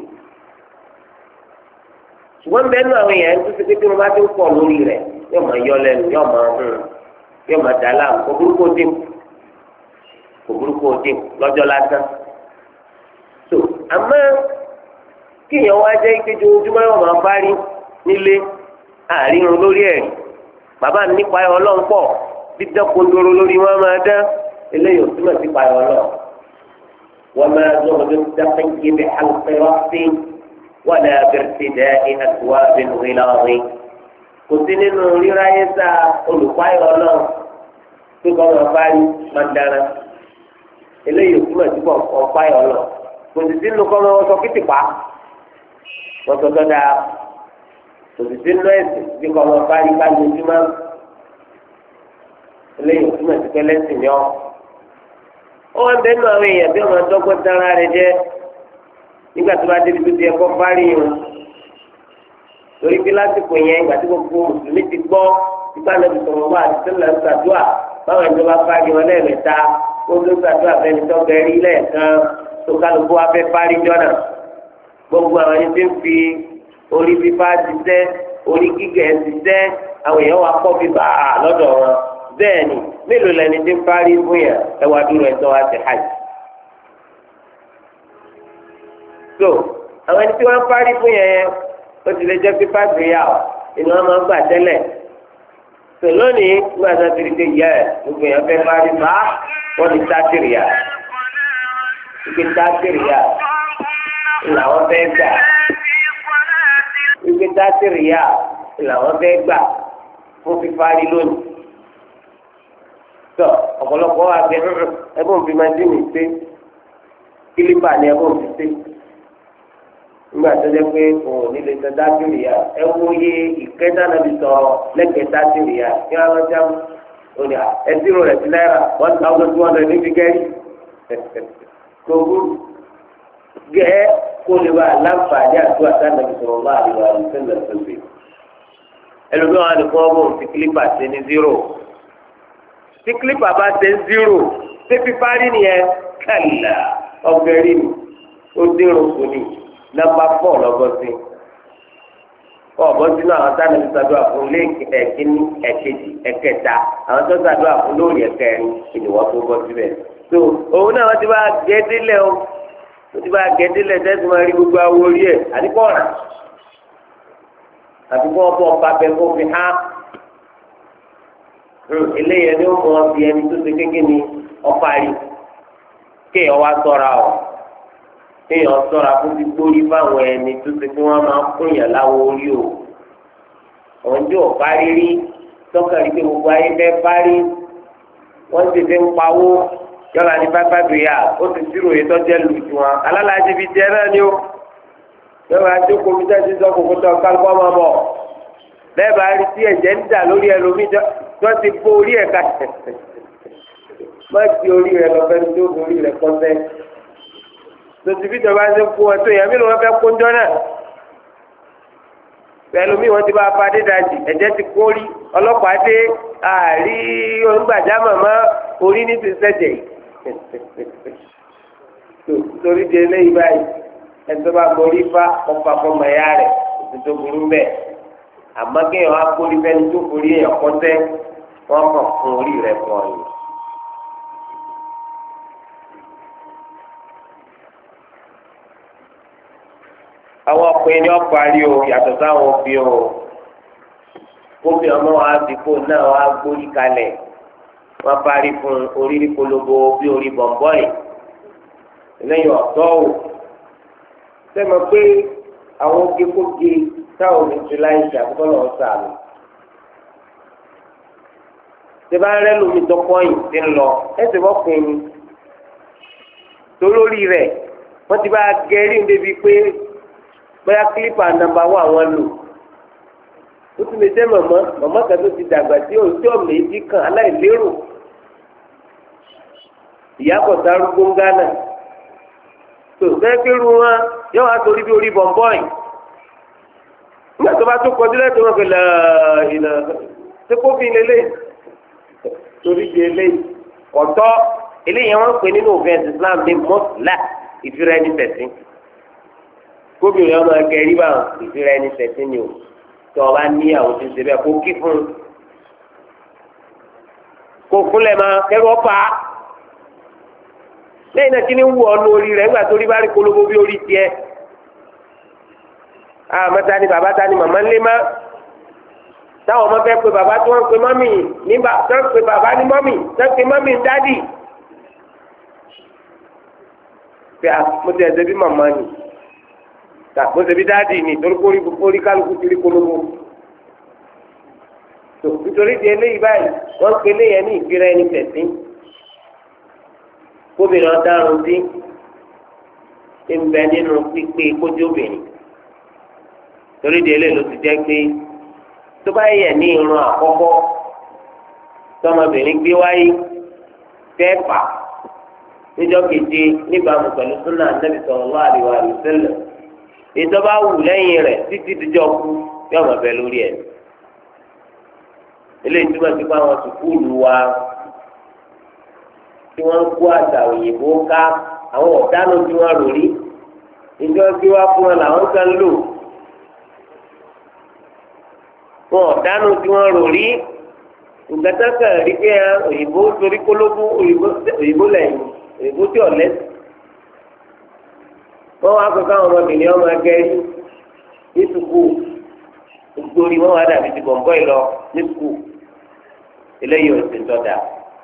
ṣùgbọ́n bẹ́ẹ̀ nù àwọn èèyàn tó ti pé kí wọ́n bá ti ń pọ̀ lórí rẹ̀ yóò máa yọ lẹ́nu yóò máa hùn yóò máa dà láàmú kò burúkú dín kò burúkú dín lọ́jọ́ lásán. tó àmọ́ kí èèyàn wá jẹ́ ìkéjì ojúmọ́ yóò máa bá rí nílé àárín lórí ẹ̀rí bàbá nípa ẹ ọlọ́run pọ̀ dídá kondoro lórí wọn máa dá eléyìí òtún náà ti pa ẹ ọlọ́run wọn máa dún ọdún dákẹ́ yébi alùpẹ̀rọ̀ sí wọn lè abẹ́rẹ́ dá iná tó wá bínú ìlọrin kò sí nínú ríráyé sá olùkọ́ ẹ ọlọ́run tó kọ́ wọn bá rí máa dára eléyìí òtún náà ti pọ̀ ọ̀pá ẹ ọlọ́run kò sì sínú kọ́ wọn sọ kìtìpá wọn sọ tọ́ da òṣìṣẹ́ nọ́ọ̀sì bí kò ọmọ bá rí ká lójúmọ́ eléyìí òtúmọ̀ sí pé lẹ́sìn ni ọ́. ó wá ń bẹ́ẹ̀ nù àwọn èèyàn bí ọmọ dọ́gbọ́n dára rẹ jẹ́ nígbà tó bá débi tó ti ẹ̀kọ́ parí yìí torí pé lásìkò yẹn ìgbà tí gbogbo mùsùlùmí ti gbọ́ nígbà náà ti sọ̀rọ̀ wá àti sẹ́lẹ̀ ń ṣàdúrà báwọn ẹni tó bá parí wọn lẹ́ẹ̀mẹ́ta kó tó ṣàdúrà fẹ́ni tó bẹ̀rí lẹ́ẹ̀kan tó kálukú wá fẹ́ parí jọ́nà gbogbo àwọn ẹni tí ń fi orí fífá ti tẹ́ orí gígẹ̀ ti tẹ́ àwọn èèyàn wa kọ́ fífá lọ́dọ̀ wọn bẹ́ẹ̀ ni mélòó lẹni tí ń parí fún yẹn ẹ wá dúró ẹ̀ tó wá ti hajj. so àwọn ẹni tí wọ́n parí fún yẹn ó ti lè jẹ́ pípa gbéyà ọ́ inú wọn máa ń gbà tẹ́lẹ̀ so lónìí nígbà tó ti rí pé yẹ ẹ gbogbo yẹn fẹ́ parí bá wọ́n ti tátìrì yà ike tátìrì yà làwọn fẹ́ gbà ike tátìrì yà làwọn fẹ́ gbà fún fífarí lónìí tọ ọ̀pọ̀lọpọ̀ wa gbẹ ẹbùn fi máa dín mi pé kílípà ni ẹbùn fi pé nígbà tó jẹ́ pé òun nílé tó dátìrì yà ẹ wo iye ìkẹta náà fi sọ lẹ́kẹ̀ẹ́ dátìrì yà kí wọ́n lọ jáwọ́ òní ẹtìrò rẹ̀ ti náírà one thousand two hundred níbi gẹ́rì kò burú gẹ́ kó lè wá láǹfààní àdúrà sáà sọ̀rọ̀ bá àdìwà àdìsẹ́lẹ̀ tó ṣe ẹlòmíràn wà ní kó ọgbọ́n fi kílípà ṣe ní zero tí kílípà bá ṣe ń zero ṣé fífárí nìyẹn kàlà ọ̀gẹ̀rì ni ó dérò kò ní nọ́mbà pọ̀ lọ́gọ́sí ọ̀bọ sínú àwọn sáà nàbí ṣàdúrà fún léèkì ẹ̀kíní ẹ̀kejì ẹ̀kẹta àwọn tó ṣàdúrà fún lórí ẹ̀kẹrin ìdìwọ́ tó bọ́ síbẹ̀ tó òun náà wọ́n ti bá gẹ́dílẹ̀ o wọ́n ti bá gẹ́dílẹ̀ tẹ́sí máa rí gbogbo awo orí ẹ̀ àdìpọ̀ ọ̀rà àdìpọ̀ ọ̀bọ̀ ọ̀pá bẹ́ẹ̀ kó fi há eléyìí ni ó mọ ọbí ẹni tó ṣe kékeré ní ọparí kéèyàn wá ṣọ́ra o kéèyàn ṣọ́ra fún ti gbórí fáwọn ẹni tó ṣe kí wọ́n máa ń kúnyàn láwọ orí o òun tí ò parí rí tọ́kàrí pé gbogbo ayé fẹ́ parí wọ́n ti fi ń pawó yọ̀lá ní pápá bìyà ó ti ṣírò yìí tọ́jú ẹlù tí wọn alálàájì bíi tiẹ̀ náà ni ó yọ̀lá jókòó mi tẹ́sí sọ́kòkò tó kálukọ́ máa bọ̀ bẹ́ẹ̀ bá rí tí ẹ̀jẹ̀ ń dà lórí ẹlòmíì tí wọ́n ti bó orí ẹ̀ka má ti orí rẹ lọ fẹ́ni tó orí rẹ kọ́sẹ́ tòtí bí tọ́ba ṣe kó ẹ tó yẹ mí ló wọ́n fẹ́ kó ń jọ náà pẹ̀lú mi wọ́n ti bá fa dídájì ẹ̀jẹ̀ ti kórí ọlọ́pàá dé àárí onígbàjámọ̀ mọ́ orí ní ti sẹ́jẹ̀ yìí torí di eléyìí báyìí ẹ̀tọ́ bá borí fa ọ̀pá fọmọ ẹ̀yà rẹ̀ òtún tó burú bẹ́ẹ̀ àmọ́ kéèyàn á borí fẹ́ni tó borí èèyàn kọ́sẹ́ wọ́n kàn fún orí rẹ̀ fún ọ yìí. àwọn ọkùnrin ni wọ́n parí o yàtọ̀ sáwọn òbí o gómìnà ọmọ wa dìbò náà wá gbórí kalẹ̀ wọ́n parí fún orí ní polówó bí orí bọ̀m̀bọ́ì lẹ́yìn ọ̀tọ́ o sẹ́mi pé àwọn ogekóge táwọn olùsíláìsì àkọ́kọ́ lọ́wọ́ sàmì tẹ́bá rẹ́ lómi tọkọ́yìn ti ń lọ ẹsẹ̀ wọ́pin ni tolórí rẹ̀ wọ́n ti bá gẹ́rí débi pé bóyá kílípà nàmbà wà wọn lò ó tún lè jẹ́ mọ̀mọ́ mọ̀mọ́ kan tó ti dàgbà tí ó tí ọ̀mọ̀ èyí kan aláìlérò ìyàbọ̀ darúgbó ń gánà tó bẹ́ẹ̀ kéru wọn yóò wá torí bí orí bọ̀m̀bọ́ì nígbà tó bá tó kọjú lẹ́tọ́ wọn kẹlẹ́ ìlà sẹ́kọ́fì lélẹ̀ torí di eléyìí ọ̀tọ́ eléyìí wọn ń pè nínú òfin Islam ní mọ́tìlá ìfira ẹni tẹ̀sí gómìnà ọmọ ẹgbẹ́ rí bá ìfira ẹni tẹ̀sí ni o tí wọn bá ní àwọn tó ń ṣe bẹ́ẹ̀ kó kí fún un kó fúnlẹ̀ máa kẹ́rù ọ̀pá lẹ́yìn náà kí ni wù ọ́ lórí rẹ̀ nígbà tó rí bá rí polówó bí orí tiẹ̀ àmọ́ ta ni bàbá ta ni màmá ńlẹ́ má táwọn ọmọ fẹ́ pe bàbá tí wọ́n ń pe mọ́mì nígbà tó ń pe bàbá ní mọ́mì tó ń pe mọ́mì dádì pé a mo ti ẹ̀sẹ̀ bí màmá ni ta mo ti bí dádì ni torí kórí kórí kálukú ti rí polówó tó nítorí di eléyìí báyìí wọ́n ń pe eléyìí ní ìfira ẹni tẹ̀sí kóbìnrin ọ̀daràn sí ń bẹ nínú pípé kójú obìnrin torí di eléyìí ló ti jẹ́ pé tó bá yẹ ní irun àkọ́kọ́ tọmọbìnrin gbé wáyé fẹ́ẹ̀fà níjọ́ keje níbàámu pẹ̀lú súnà Ànábì sallallahu alaihi wa sallam ìjọba wù lẹ́yìn rẹ̀ títí díjọ́ kú yóò mọ̀ bẹ́ẹ̀ lórí ẹ̀ eléyìí túmọ̀ sí pé àwọn sùkúùlù wa tí wọ́n ń kó àṣà òyìnbó ká àwọn ọ̀dánù tí wọ́n rò rí ìjọ tí wọ́n fún wọn làwọn kan lò wọn ọ̀dánù tí wọ́n rò rí ìgbàtàkà rí pé òyìnbó torí kólóbó òyìnbó lẹ́yìn òyìnbó tí ọ̀lẹ́ wọ́n wá pé káwọn ọmọbìnrin ọmọ ẹgẹ́ ní sùkúù gbórí wọn wá dàbí ti bọ̀m̀bọ́ ìlọ ní sùkúù eléyìí ò sì ń tọ́da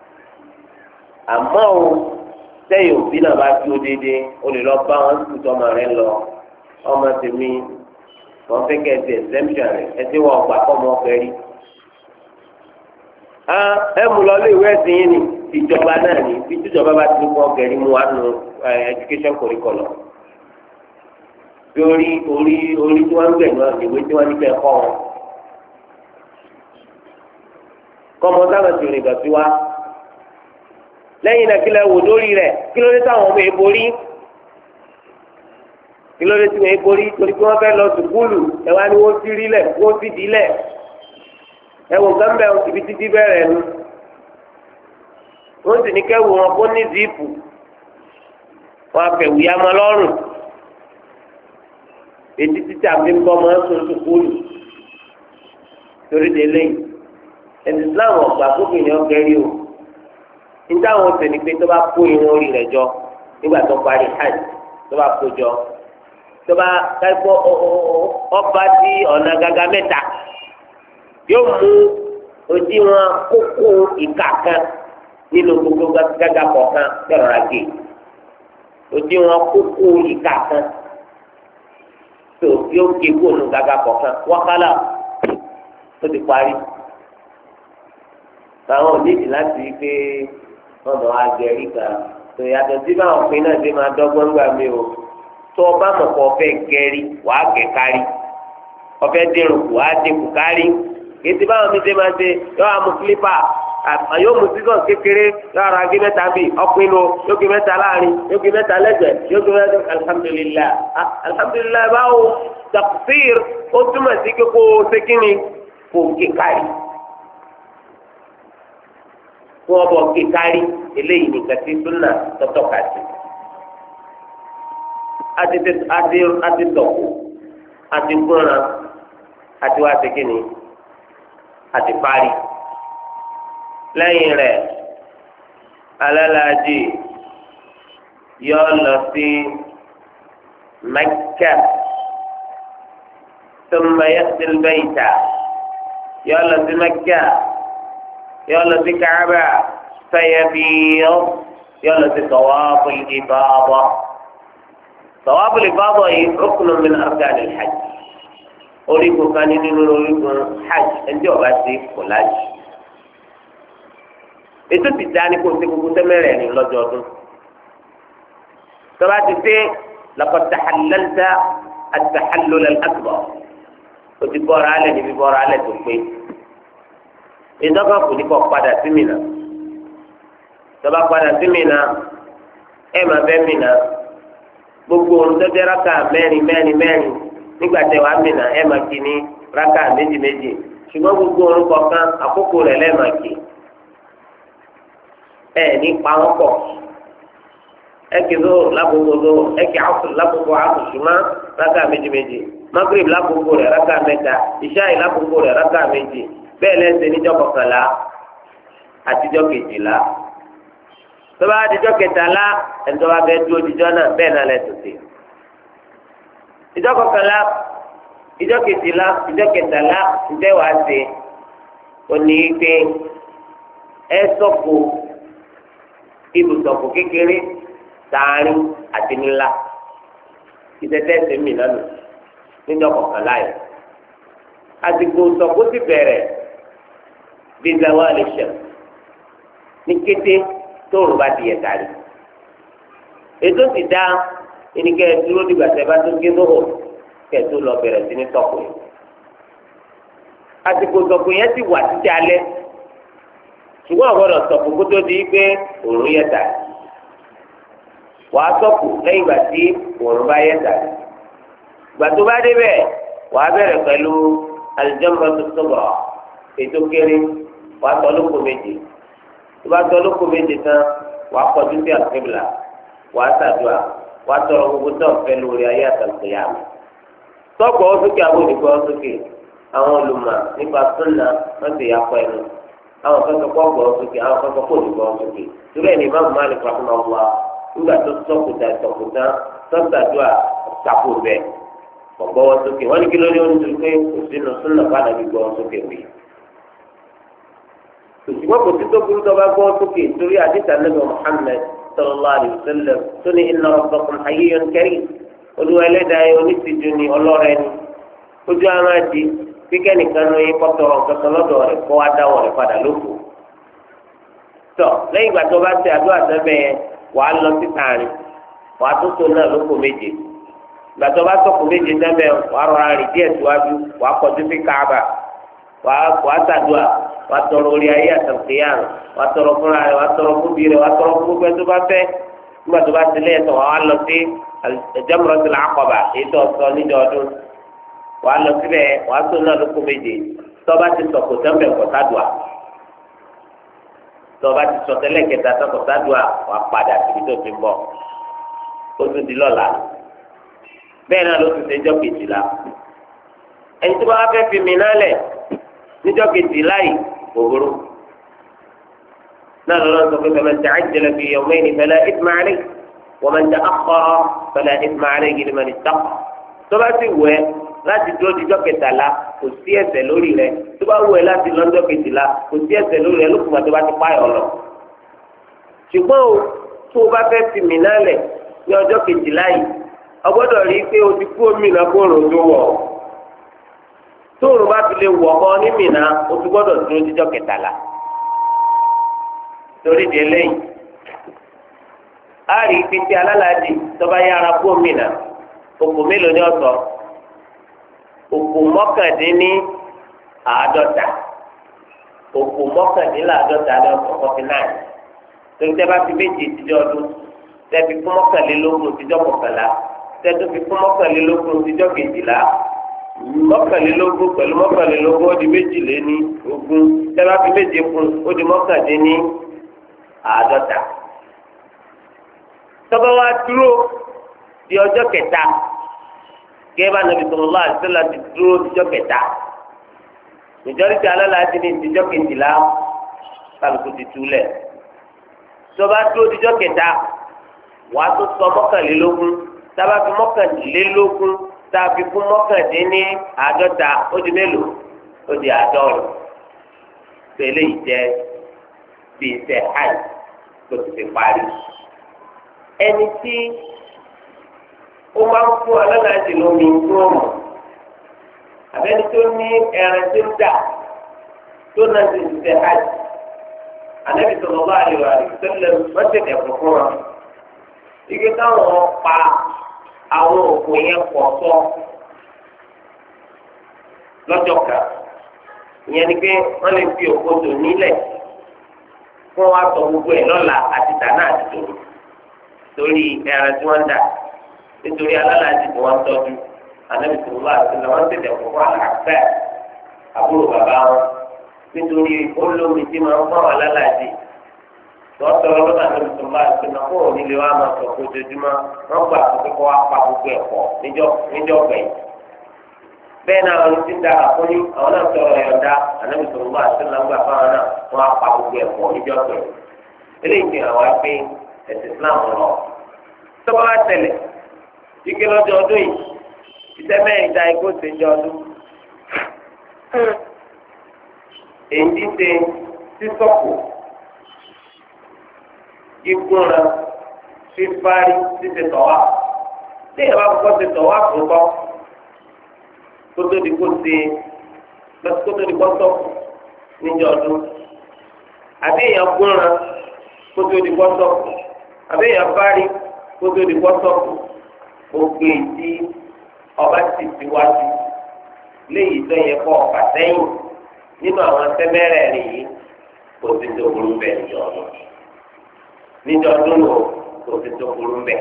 àmọ́ o sẹ́yìn òbí náà bá dúró déédéé o lè lọ bá wọn sùkúù tó ọmọ rẹ lọ ọmọ tèmi wọn fẹ́ kẹ́ ẹ ti exemption rẹ ẹ ti wọ ọgbà kọ́ ọmọ ọgbẹ́ rí ẹ mú lọ lé ìwé ẹ̀sìn yín ni ìjọba náà ni bí tíjọba bá ti kọ́ ọgbẹ́ rí mu wá nu education curriculum bí orí orí orí tí wọ́n ń gbẹ̀ náà ìwé tí wọ́n ní kẹ́ kọ́ wọn kọ́mọ sábà ti rìn dọ̀tí wá lẹ́yìn náà kí lẹ́ wò lórí rẹ̀ kí ló dé táwọn ọmọ èèbó rí kí ló dé tí wọ́n èèbó rí torí pé wọ́n fẹ́ lọ sùkúlù ẹ wá ní wọ́n ti rí lẹ̀ wọ́n ti dì í lẹ̀ ẹ wò gánbẹ́ ibi títí bẹ̀rẹ̀ nu wọ́n sì ní kẹ́wù wọn kó ní zipu wọ́n afẹ́wù ya mọ́ lọ́rùn etí títí àfi ń bọ́ ọmọ ẹ̀sùn sùkúlù torí délé ẹ̀sìn Islam ọ̀gbà gómìnà ọ̀gẹ́rì o níta àwọn ọ̀sẹ̀ ni pé tó bá kó irun orí rẹ̀ jọ nígbà tó parí hajj tó bá kó jọ tó bá káyipọ̀ ọba sí ọ̀nà gàgà mẹ́ta yóò mú òdiwọ̀n kókó ìka kan nínú gbogbo gàgà kọ̀ọ̀kan yọ̀rọ̀ àgè òdiwọ̀n kókó ìka kan tó yóò gé kóònù gàgà kọ̀ọ̀kan wákàlà tó ti parí àwọn òdìdí láti rí pé ọ̀nà agẹ̀rí kan tó yàtọ̀ sí báwọn òfin náà ṣe máa dọ́gbọ́n gbà mí o tó o bá mọ̀ kó o fẹ́ gẹ̀rí wàá gẹ̀ kárí o fẹ́ dẹrùn kù wàá dínkù kárí ètò báwọn mi ṣe máa ṣe yọ àmú kílípà yóò mú sísọ kékeré lára gé mẹ́ta bí ọpinnu yóò gé mẹ́ta láàrin yóò gé mẹ́ta lẹ́gbẹ̀ẹ́ yóò gé mẹ́ta alhamdulilayi alhamdulilayi báwo tafsir ó túmọ̀ sí kókó sékìnì kò kékari fún ọbọ kékari eléyìí nìkan tí súnà tọ́tọ́ kà sí àti àti àti tọ̀kù àti gbọ́nra àti wá sékìnì àti parí. lẹ́yìn rẹ̀ alálàájì yóò lọ sí Mẹ́kà thumma ya'ti al-bayta yóò lọ sí Mẹ́kà yóò lọ sí Káàbà fayafiid yóò lọ sí tawaafu al-ifaada tawaafu al-ifaada yìí ruknun min arkaan al-hajj orígun kan nínú orígun hajj ẹnjẹ́ ọba sí kò lájì. ètò ti dá ní kó ṣe gbogbo sẹ́mẹ̀rẹ̀ ní lọ́jọ́ ọdún tọ́ba ti ṣe laqad tahallalta at-tahallul al-akbar o ti bọ́ra alẹ́ níbi bọ́ra alẹ́ tó pé ìdọ́gba kò ní kọ́ padà sí Mínà tọ́ba padà sí Mínà ẹ̀ máa bẹ́ Mínà gbogbo olùdókè rákà mẹ́rin mẹ́rin mẹ́rin nígbà tẹ wàá Mínà ẹ̀ máa kí ní rákà méjì méjì ṣùgbọ́n gbogbo orúkọ kan àkókò rẹ̀ lẹ́ẹ̀ máa kí ẹ ní pàwọn pọ ẹkì zoro lákòókò zoro ẹkì asùn lákòókò asùn ṣùgbọ́n rákà méjì méjì magrib lákòókò rẹ̀ rákà mẹ́ta ìṣáì lákòókò rẹ̀ rákà méjì bẹ́ẹ̀ lẹ́sẹ̀ níjọ́ kọkànlá àtijọ́ kejìlá tọ́ba àtijọ́ kẹtàlá ẹ̀ńtọ́ba bẹ́ẹ̀ dúró dijọ́ náà bẹ́ẹ̀ náà lẹ́sẹ̀ sí ìjọ́ kọkànlá ìjọ́ kejìlá ìjọ́ kẹtàlá ìjẹ́ wàá sí òní pé ẹ sọ̀kò ibùsọ̀kù kékeré tààrin àti ńlá ìtẹ́tẹ́ ẹsẹ̀ mi nánu níjọ́ kọ̀ọ̀kanlá yìí àsìkò sọ̀kù ti bẹ̀rẹ̀ bí zawali shams ní kété tóòrùn bá ti yẹ kárí ètò ti dá ẹnikẹ́ dúró dìgbà tẹ́ bá tó gé lóhùn kẹ́ tó lọ bẹ̀rẹ̀ sí ní sọ̀kù yìí àsìkò sọ̀kù yẹn ti wà títí alẹ́ ṣùgbọ́n àgbọ̀dọ̀ sọ̀kù kó tó di pé òòrùn yẹ tà wàá sọ̀kù lẹ́yìn ìgbà tí òòrùn bá yẹ tà ìgbà tó bá débẹ̀ wàá bẹ̀rẹ̀ pẹ̀lú al-jamratu as-sughra ètò kéré wàá tọ́ lóko méje tó bá tọ́ lóko méje tán wàá kọjú sí al-qibla wàá ṣàdúrà wàá tọrọ gbogbo tó fẹ́ lórí ayé àtàlùkìyà tọ́kọ̀ ọ́ sókè àbójúkọ̀ ọ́ sókè àwọn olùmọ̀ nípa súnà wọ́n ti yà pọ̀ ẹnu àwọn kan sọ kó gbọ́ sókè àwọn kan sọ kó ní gbọ́ sókè torí ẹni Imam Malik rahimahullah nígbà tó sọkùtà sọkùtà sọgbàdúrà sàkó bẹ́ẹ̀ kò gbọ́ sókè wọ́n ní kí ló ní oní tó pé kò sínú súnà bàdà bí gbọ́ sókè wí. òṣùwọ́n kò sí tó burú tó bá gbọ́ sókè torí àdìsá Nabi Muhammad sallallahu alayhi wa sallam tó ní inna rabbakum hayyun karim olúwa ẹlẹ́dàá yẹn oníṣìjú ni ọlọ́rẹ́ ni ojú àwọn àti kíkẹ́ nìkan ló yẹ kọ́ tọrọ kankan lọ́dọ̀ rẹ̀ kó wá dáwọ̀ rẹ̀ padà lóko. tọ́ lẹ́yìn ìgbà tó bá ṣe àdúrà sẹ́fẹ̀ yẹn wàá lọ sí tààrin wàá tó tó náà lóko méje. ìgbà tó bá sọ̀kò méje sẹ́fẹ̀ wàá rọra rìn díẹ̀ síwájú wàá kọjú sí káàbà wàá ṣàdúrà wàá tọrọ orí ayé àtàkùnyàn wàá tọrọ fúnra rẹ̀ wàá tọrọ fún bìrẹ̀ wàá tọrọ fún gbogbo ẹ̀ tó bá fẹ́ nígbà tó bá ti lẹ́yìn tó wàá lọ sí Jamratul Aqaba èyí tó sọ níjọ́ ọdún wàá lọ síbẹ̀ wàá tó náà lóko méje tọ́ba ti sọ̀kò sẹ́mbẹ̀ kọ̀tàdùà tọ́ba ti sọ tẹ́lẹ̀ kẹta sọ̀kọ̀tàdùà wàá padà síbi tó ti ń bọ̀ ó tún di lọ́la bẹ́ẹ̀ náà ló ti ṣe níjọ́ kejìlá ẹni tó bá fẹ́ fi Mínà lẹ̀ níjọ́ kejìlá yìí òwúrò náà lọ́nà sọ pé faman ta'ajjala fi yawmayni fala ithma alayhi wa man ta'akhkhara fala ithma alayhi liman ittaqa tọ́ba ti wẹ̀ láti dúró dijọ́ kẹtàlá kò sí ẹ̀ṣẹ̀ lórí rẹ̀ tó bá wù ẹ́ láti lọ́jọ́ kejìlá kò sí ẹ̀ṣẹ̀ lórí rẹ̀ lókùnrin tó bá ti páyọ̀ lọ. ṣùgbọ́n o tó o bá fẹ́ fi Mínà lẹ̀ ní ọjọ́ kejìlá yìí o gbọ́dọ̀ rí i pé o ti kú Mínà kóòrùn tó wọ̀ ọ́. tóòrùn bá fi lè wọ̀ ọ́ ní Mínà o ti gbọ́dọ̀ dúró dijọ́ kẹtàlá. torí di eléyìí a rí i pé tí alálàájì tó bá yára kú Mínà òkú mélòó ni ọ̀sọ̀ òkú mọ́kàndínní àádọ́ta òkú mọ́kàndínláàdọ́ta lọ́kọ̀ forty nine torí tẹ́ bá fi méje tíjọ́ ọdún tẹ́ fi fún mọ́kànlélógún tíjọ́ kọkànlá tẹ́ tó fi fún mọ́kànlélógún tíjọ́ kejìlá mọ́kànlélógún pẹ̀lú mọ́kànlélógún ó di méjìléní ogún tẹ́ bá fi méje fún ó di mọ́kàndínní àádọ́ta. tọ́ba wa dúró di ọjọ́ kẹta gẹ́gẹ́ bá Nàbí sallallahu alaihi wasallam ti dúró díjọ́ kẹta majority alálàájì ní díjọ́ kejìlá kálukú ti túlẹ̀ tọ́ba dúró díjọ́ kẹta wàá tó sọ mọ́kànlélógún tába fi mọ́kànlélógún tábi fún mọ́kàndínní àádọ́ta ó di mélòó ó di àádọ́rùn tẹ́lẹ̀ yìí jẹ́ bíi iṣẹ́ hajj tó ti fi parí ẹni tí ó máa ń fún alálàájì lómi gbọ́ọ̀mù àbẹ́ni tó ní ẹran tó ń dà tó náà ti ṣiṣẹ́ hajj Ànábì sallallahu alaihi wa sallam wọ́n tẹ̀lé fún fún wọn ike táwọn pa àwọn òkú yẹn pọ̀ sọ lọ́jọ́ kan ìyẹn ni pé wọ́n lè fi òkú tò nílẹ̀ fún wa sọ gbogbo ẹ̀ lọ́la àti tànà àti tòun torí ẹran tí wọ́n ń dà nítorí alálàájì tí wọ́n ń tọ́jú Ànábì sallallahu alaihi wasallam wọ́n tẹ̀lé fún wa àgbẹ̀ àbúrò bàbá wọn nítorí olómi tí máa ń fọ́ alálàájì wọ́n sọ̀rọ̀ lọ́nà Ànábì sallallahu alaihi wasallam fún òní lè wá máa sọ pé ojoojúmọ́ wọ́n gbà pé kó wá pa gbogbo ẹ̀kọ́ níjọ́ gbẹ̀yìn. bẹ́ẹ̀ náà àwọn tí ń da àkóní àwọn náà sọ̀rọ̀ yọ̀ǹda Ànábì sallallahu alaihi wasallam gbà fáwọn náà wọ́n á pa gbogbo ẹ̀kọ́ níjọ́ gbẹ̀yìn. eléyìí fi hàn wá pé ẹ̀sìn Islam lọ. tọ́ba wá tẹ̀lẹ̀ ike lọ́jọ́ ọdún yìí iṣẹ́ mẹ́rin ta ikú ṣe jọ ọdún. èyí ṣe sísọ̀kù ìkúnra fífárí títí tọ̀wá tí ìyàwó àkọ́kọ́ ti tọ̀wá fún kọ́ kótó di kó ṣe kótó di kó sọ̀kù níjọ́ ọdún àbí èèyàn kúnra kótó di kó sọ̀kù àbí èèyàn fárí kótó di kó sọ̀kù gbogbo èdè ọba ti tiwájú léyìí tó yẹ kó ọ̀fà sẹ́yìn nínú àwọn sẹ́mẹ́rẹ̀ẹ̀rin yìí kò sí tó burú bẹ́ẹ̀ ní ọdún níjọ́ ọdún lò kò sí tó burú bẹ́ẹ̀.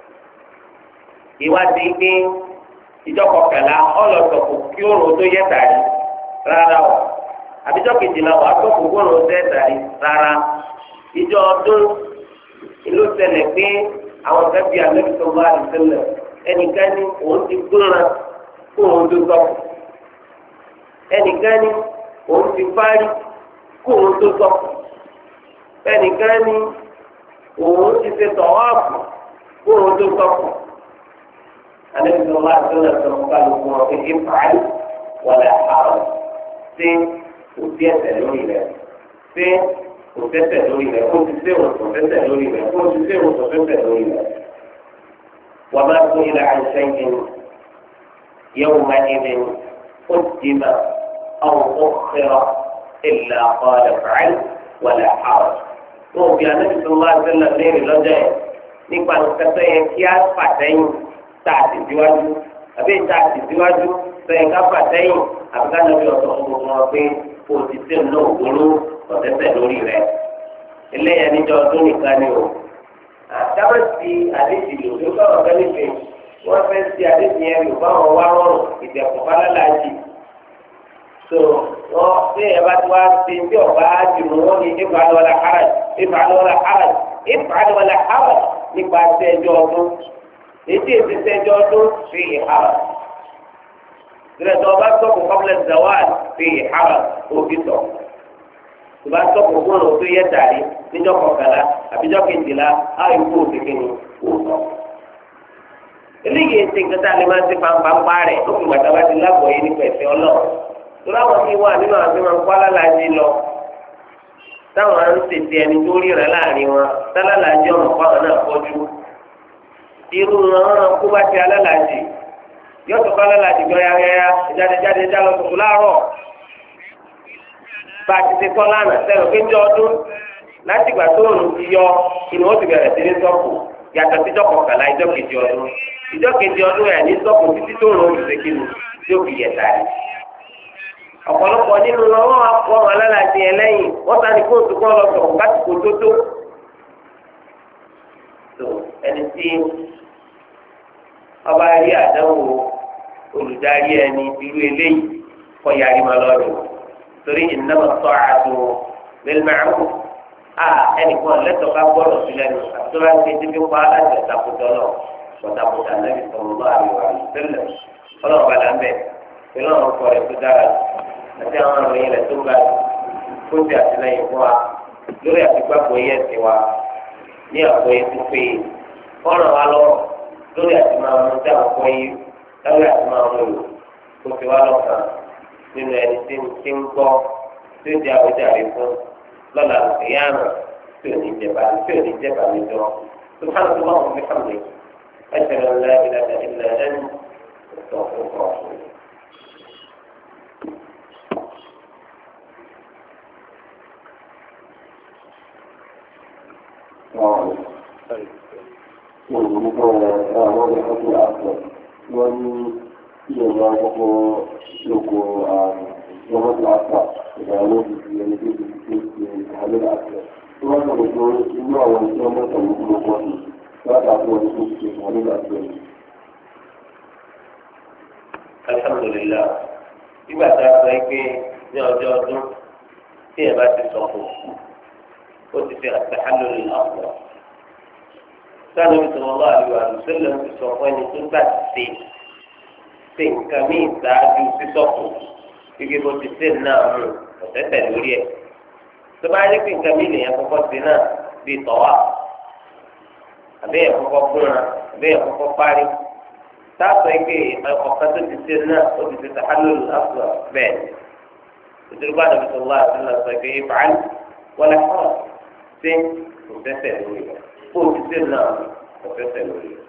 ìwádìí pé ìjọ kọkànlá ọlọ́sọ̀kù kí òòrùn tó yẹ tàrí rárá o àbíjọ́ kejìlá wà á tọ́kù kí òòrùn tó yẹ tàrí rárá. ìjọ ọdún ìlú ṣẹlẹ̀ pé àwọn kẹ́bí Ànábì sallallahu alaihi wasallam ẹnìkan ní òun ti gbóná kó òun tó sọ̀kù ẹnìkan ní òun ti fárí kó òun tó sọ̀kù ẹnìkan ní òun ti ṣe tọ̀wáàfù kó òun tó sọ̀kù Ànábì sallallahu alaihi wasallam sọ̀rọ̀ kálukú wọn pé ìfàáyì wọlé àrùn ṣé kò sí ẹ̀ṣẹ̀ lórí rẹ̀ ṣé kò tẹ́ṣẹ̀ lórí rẹ̀ kó ti ṣe òun kò tẹ́ṣẹ̀ lórí rẹ̀ kó ti ṣe òun kò tẹ́ṣẹ̀ lórí rẹ̀. وما سئل عن شيء يومئذ قدم أو أخر إلا قال افعل ولا حرج. wọ́n bí Ànábì sallallahu alaihi wasallam léèrè lọ́jọ́ yẹn nípa nǹkan tó yẹ kí á fàtẹ́yìn tá a ti síwájú àbí tá a ti síwájú tó yẹ ká fàtẹ́yìn àbí ká lọ́ọ́ bí ọ̀sán fún gbogbo wọn pé kò ti sí ọ̀nà ògbóró ọ̀tẹ́tẹ̀ lórí rẹ̀. eléyà níjọ́ ọdún nìkan ni o. àtàwọn ti àdéhìí lò ló bá wọn kẹ́lẹ́fẹ̀ wọ́n fẹ́ ti àdéhìí yẹn lò bá wọn wá rọrùn ìdẹ̀kùn fálálàjì. so wọ́n ṣé ẹ bá ti wá ṣe tí ọ̀bá jùlọ wọn ni if'al wala haraj if'al wala haraj if'al wala haraj nípa ṣẹ́jọ́ ọdún ètí ètí ṣẹ́jọ́ ọdún fi haraj. ìrẹ̀ tó ọba sọ̀kù qabla zawal fi haraj òbí sọ̀ tó bá sọ̀kù fún òun tó yẹ tàrí níjọ́ kọkànlá àbíjọ́ kejìlá áyù kú òkèké ni kò sọ. eléyìí ètí nǹkan tá a lè máa ń ṣe pàǹpàǹpà rẹ̀ ó fi gbàdá bá ti lágbọ̀ọ́ yìí nípa ẹ̀fẹ́ ọlọ́run. láwọn tí wà nínú àti máa ń kọ́ alálàájì lọ táwọn á ń tètè ẹni tó ríran láàrin wọn tálálàájì ọ̀nà fáwọn náà fọ́jú. irú wọn wọn kó bá ti alálàájì yóò tó kọ́ alálàájì gbọ́ yáyáyá jáde-jáde já lọ tuntun láàárọ̀. bá a ti ti kọ́ lánàá sẹ́nu pé jọ ọdún láti ìgbà tó òun ti yọ inú ó ti bẹ̀rẹ̀ sí ní sọ́kù yàtọ̀ síjọ́ kọkànlá ìjọ́ kejì ọdún ìjọ́ kejì ọdún ẹ̀ ní sọ́kù títí tó òun ó ti ṣe kí ni yóò fi yẹ̀ tàrí. ọ̀pọ̀lọpọ̀ nínú wọn wọ́n á kọ́ wọn alálàájì ẹlẹ́yìn wọ́n sani kóòtù kọ́ lọ sọ̀rọ̀ ká kó tó tó. tó ẹni tí ọba rí àdánwò olùdarí ẹni irú eléyìí kọ́ yarí ma lọ́dún torí ìnáwó sọ àtò lẹ́lẹ́mẹ̀rún a ẹnì kan lẹ́tọ̀ọ́ ká gbọ́dọ̀ sílẹ̀ nù àtúrà ti ti fi pa aláṣẹ takùtọ̀ náà wọ́tàkùtà lẹ́bi sọ̀rọ̀ bá àríwá ìṣẹ̀lẹ̀ ọlọ́run bàdà ń bẹ̀ pẹ̀lú àwọn ọkọ̀ rẹ̀ tó dára àti àwọn àròyìn rẹ̀ tó ga kó ti àtìlẹ́yìn fún wa lórí àtìgbàgbọ́ yẹn ti wa ní àgbọ́yé tó péye ọ̀ràn wa lọ lórí àti máa mú tí àwọn ọkọ̀ yìí lórí àti máa mú lò kó ti wá lọ́kàn nínú ẹni tí ń gbọ́ tí ó di àwùjáde fún lọ́la ìyáàmù tí ò ní jẹba tí ò ní jẹba mi jọ سبحانك اللهم وبحمدك أشهد أن لا إله إلا أنت أستغفرك وأتوب إليك alhamdulillah nígbà tá a sọ pé ní ọjọ́ ọdún tí ẹ bá ti sọ fún ó ti fi àtàlù lọ́wọ́ sáà níbi tó wọ́n àlùwà àlùsẹ́lẹ̀ ti sọ fún ẹni tó gbà ti ṣe ṣe nǹkan míì ṣáájú sísọ̀kù gẹ́gẹ́ bó ti ṣe náà mú ọ̀tẹ́tẹ̀ lórí ẹ̀ tó bá yẹ kí nǹkan míì lèyàn kọ́kọ́ ṣe náà bíi tọ́wà àbẹ́yẹ̀ kọ́kọ́ fúnra àbẹ́yẹ̀ kọ́kọ́ parí táàpù ẹgbẹ́ ọ̀kan tó ti ṣe náà ó ti ṣe tàhálù lọ́wọ́ bẹ́ẹ̀ nítorí bá dàbí sọ̀rọ̀ àti náà sọ pé ìfàálù wọlé kọ́ ṣe kò tẹ́tẹ̀ lórí rẹ̀ kó o ti ṣe náà kò tẹ́tẹ̀ lórí rẹ̀.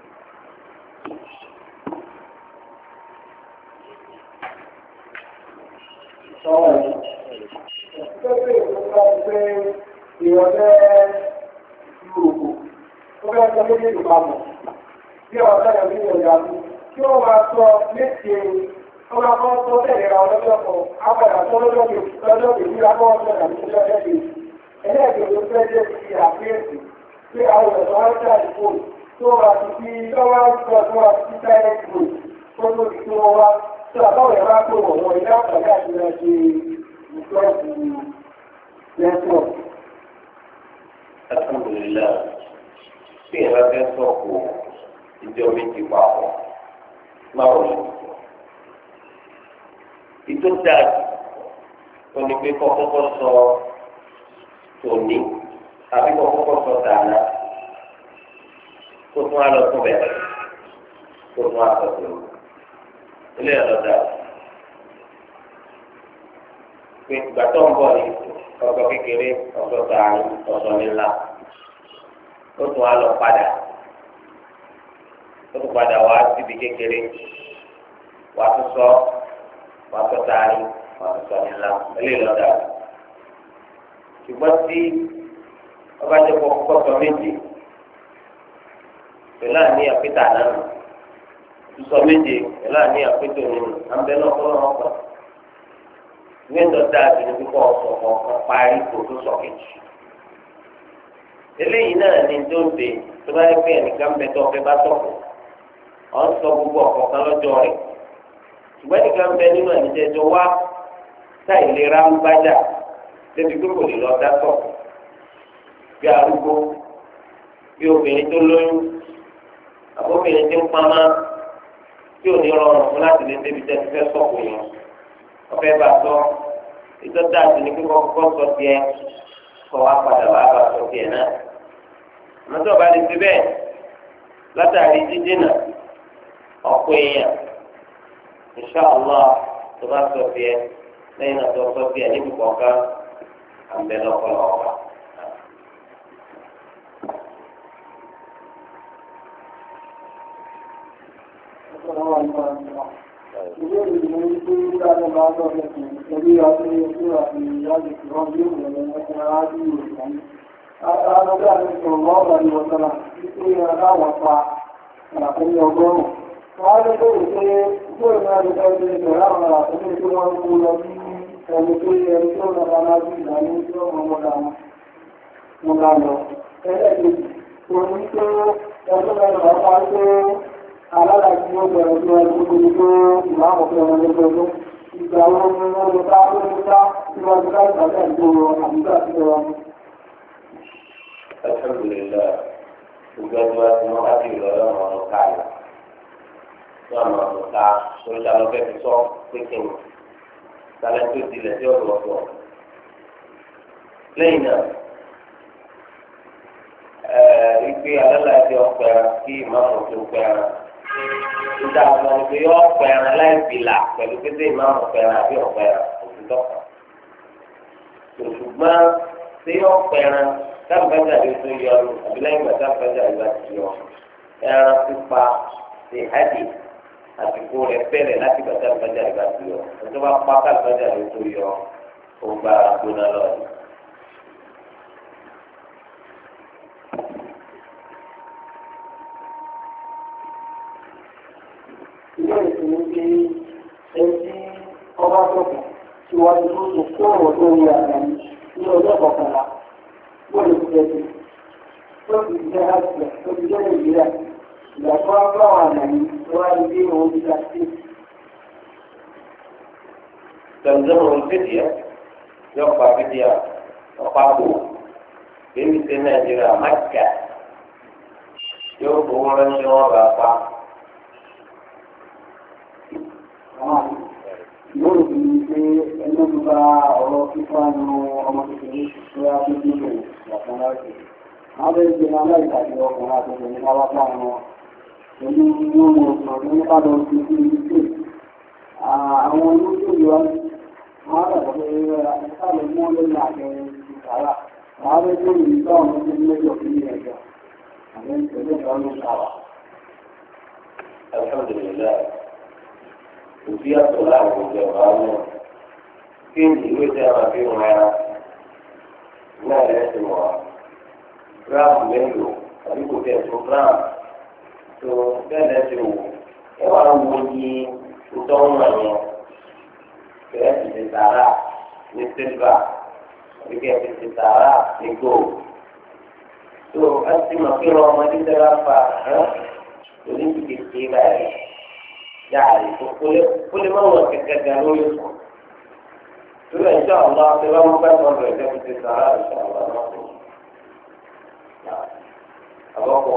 Ìrọ̀lẹ́ ìròkò tó bẹ́ẹ̀ tó lé ní ìbámu bí ọ̀sẹ̀ yẹn ní ìyọ̀dà mi kí wọ́n máa sọ méje wọ́n máa kọ́ tó tẹ̀lé ra ọlọ́jọ́ kan apàdà tó lọ́jọ́ kejì lọ́jọ́ kejì lábọ́ ọ̀sẹ̀ àti ìjọ ẹ̀jẹ̀ ẹlẹ́ẹ̀kejì ló fẹ́ jẹ́ ti àfíyèsí pé àwọn ọ̀sán á ṣe àdìpọ̀ tó wà ti fi lọ́wọ́ sọ tó wà ti táyẹ̀ ìgbò tó tó ti tó wá tó àbáwọ̀ yẹn bá pè wọ̀ wọ́n ilé àpàdé àti ìrẹsì ìtọ́jú lẹ́tọ̀ọ̀. alhamdulillah tí ẹ bá fẹ́ sọ̀kò ìjọ méjì papọ̀ báwo ni ìtò dáàbò tó ní pé kọ́kọ́kọ́ sọ tòní àbí kọ́kọ́kọ́ sọ dáná kó tún á lọ tún bẹ̀rẹ̀ kó tún á sọ tòní ilé ẹ̀rọ dáàbò pé ìgbà tó ń bọ̀ ní ọ̀sọ̀ kékeré ọ̀sọ̀ tààrí ọ̀sọ̀ nílá ó tún á lọ padà ó tún padà wá síbi kékeré wàá tún sọ wàá tún tààrí wàá tún sọ nílá eléyìí lọ́dà ṣùgbọ́n tí ọba jẹ́ kó kọ́kọ́ sọ méje pẹ̀lú àníyàn pété ànánu sọ méje pẹ̀lú àníyàn pété ònínú àmbẹ́ náà fọlọ́ wọn kọ́ gbẹ́ndọ̀ dáàbì ní kíkọ́ ọ̀sọ̀ ọ̀kan parí kò tó sọ kejì. eléyìí náà ni tó ń dè tó bá yẹ pé ẹnìkan bẹ tó ọ̀fẹ́ bá tọ̀kù ọ̀ ń sọ gbogbo ọ̀kọ̀ọ̀kan lọ́jọ́ rẹ̀ ṣùgbọ́n ẹnìkan bẹ nínú ẹ̀nìjẹ́jọ́ wá tá ìlera ń bájà débi pé kò lè lọ dá tọ̀kù bí arúgbó bí obìnrin tó lóyún àbóbìnrin tó ń pamá tí ò ní rọrùn fún láti lè débi tẹ́ ti fẹ́ sọ̀kù yẹn ọbẹ̀ bá sọ ìtọ́jú àti ní kíkọ́ kọ́kọ́ sọ tiẹ̀ kọ́ wá padà wá bá sọ tiẹ̀ náà. àmọ́tí ọba lè ti bẹ́ẹ̀ látàrí jíjìnà ọ̀pọ̀ èèyàn insha Allah tó bá sọ tiẹ̀ lẹ́yìn náà tó sọ tiẹ̀ níbi kọ̀ọ̀kan àbẹ̀ lọ́kọ̀lọ́ ọ̀pá. Ìwé ìròyìn tó ń dájọ́ bá lọ́dọ̀ sí ẹbí ọdún ojú àti ìyájú ìwọ́n bí òun lẹ́yìn ẹ̀kọ́ aráàlú ìròyìn. Àtàlọ́gbà ní ìṣòro ọ̀gbà ní ọ̀sán nítorí aláwọ̀ pa àkóní ọgọ́rùn-ún. Wọ́n á lè bẹ̀rẹ̀ pé gbóòrùn náà lè fẹ́ ṣe ìṣẹ̀rá àwọn àkóní tó wọ́n ń kó lọ sí ẹni tó yẹ ẹni tó lọ bá máa bí ìlànà tí ó mọ mọ́ra wọn wọn bá lọ ẹlẹ́gbẹ̀ẹ́ tó ní pé ẹjọ́ mẹ́rin bá wá pé alálàájì ó bẹ̀rẹ̀ tó ẹni tó ní pé ìmọ̀ àkọ́kọ́ ọmọ lọ́gbọ̀ọ́gbọ́ ìgbà wọn ni wọ́n lọ bá ó ní bá síwájú láì bàbá ìgboro àbúgbà sí ọ. alhamdulillah gbogbo ẹgbẹ́ tí wọ́n bá ti lọ lọ́nà ọ̀rọ̀ káyọ̀ ní ọ̀nà ọ̀rọ̀ ká lórí ìdáná fẹ́ fi sọ pé kí ni sálẹ̀ tó tilẹ̀ sí ọ̀rọ̀ ọ̀rọ̀ lẹ́yìn náà ìgbé alálàájẹ ọ̀pẹ̀rẹ̀ kí ìmáàmù tó pẹ̀rẹ̀ ìdá àwọn ìgbé yọ ọ̀pẹ̀rẹ̀ láì bìlà pẹ̀lú pété ìmáàmù pẹ̀rẹ̀ àbí ọ̀pẹ̀rẹ̀ òtítọ́ kan ṣùgbọ́n tí yọ ọ̀pẹ̀rẹ̀ sábàjáde tó yọ ọ́ àbí lẹ́yìn ìgbà sábàjáde bá ti yọ ẹran pípa ti hádì àsìkò rẹ̀ bẹ̀rẹ̀ láti ìgbà sábàjáde bá ti yọ ẹjọ́ bá pa sábàjáde tó yọ ó gba gbóná lọ. ilé ìsinmi bí ẹtí ọba tókù tí wọ́n ti tún kó ọ̀rọ̀ tó rí àgbà ní ọjọ́ kọkànlá wọ́n lè fi ẹtì tó ti jẹ́ àṣìlẹ̀ tó ti jẹ́ nàìjíríà ìgbà tó wá bá wà nàní tó wá ní bí òun ti ta sí. tẹ̀síwọ̀n fídíà yóò pa fídíà ọ̀pá kò bébí sí nàìjíríà mákà yóò fowó ránṣẹ́ wọn bá pa. Yóò di pé ẹni tó bá ọ̀rọ̀ fífà nínú ọmọ kékeré tó yá tó dúró ìyàtọ̀ láti. Wọ́n bẹ̀rẹ̀ jẹ́ náà láì tàbí ọkùnrin àti obìnrin ká wá fún àwọn ẹni yóò mọ̀ ọ̀sán ní ká lọ sí sí ibi tí àwọn olóṣèlú wa wọ́n á dàgbà pé ẹ̀ka lè mú lẹ́yìn àjẹ ìsàrà. Wọ́n á bẹ̀rẹ̀ jẹ́ ìlú tó àwọn ọmọdé mẹ́jọ sí ní ẹ̀jọ̀. Àmì ìṣẹ̀lẹ̀ ìjọba ló ń kàwà. Alhamdulillah. Òbí àtọ̀ láàrin ìjọba náà kí ni ìwé tí a máa fi wọn ara náà lẹ́sìn wọ̀ gíráàmù mélòó tàbí kò tẹ̀ tó gíráàmù tó bẹ́ẹ̀ lẹ́sìn wò ẹ wá wo ní ìtọ́wọ́n yẹn kẹ́ ẹ ti ti sàrà ní sílvà tàbí kẹ́ ẹ ti ti sàrà ní góòlù tó ẹ ti mọ̀ kí wọn ọmọdé tẹ́lá fa ẹ́ lórí ìdíje báyìí. يعني كل كل مرة كتجاهل يسمع تقول إن شاء الله تبقى مباشرة بركة الساعة إن شاء الله نقول أبوكم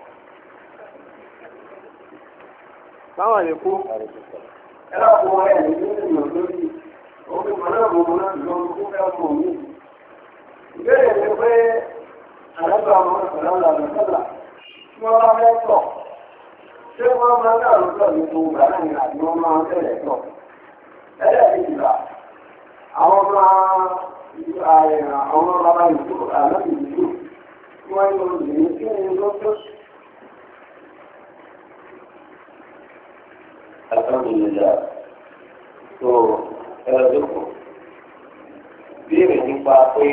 السلام عليكم أنا أقول يعني من المسؤولين أقول أنا أقول أنا أقول أنا أقول غير إنه أنا أقول أنا أقول أنا أقول أنا ṣé wọ́n máa ń dàrú lọ ní gbogbo ìgbà ní àti wọ́n máa ń tẹ̀lé lọ. ẹlẹ́ẹ̀kejì là àwọn máa àwọn bàbá ìlú àlọ́bì ìlú tí wọ́n ń lò ní kí ni ló tó. alhamdulillah tó ẹ̀rọ tó kù béèrè nípa pé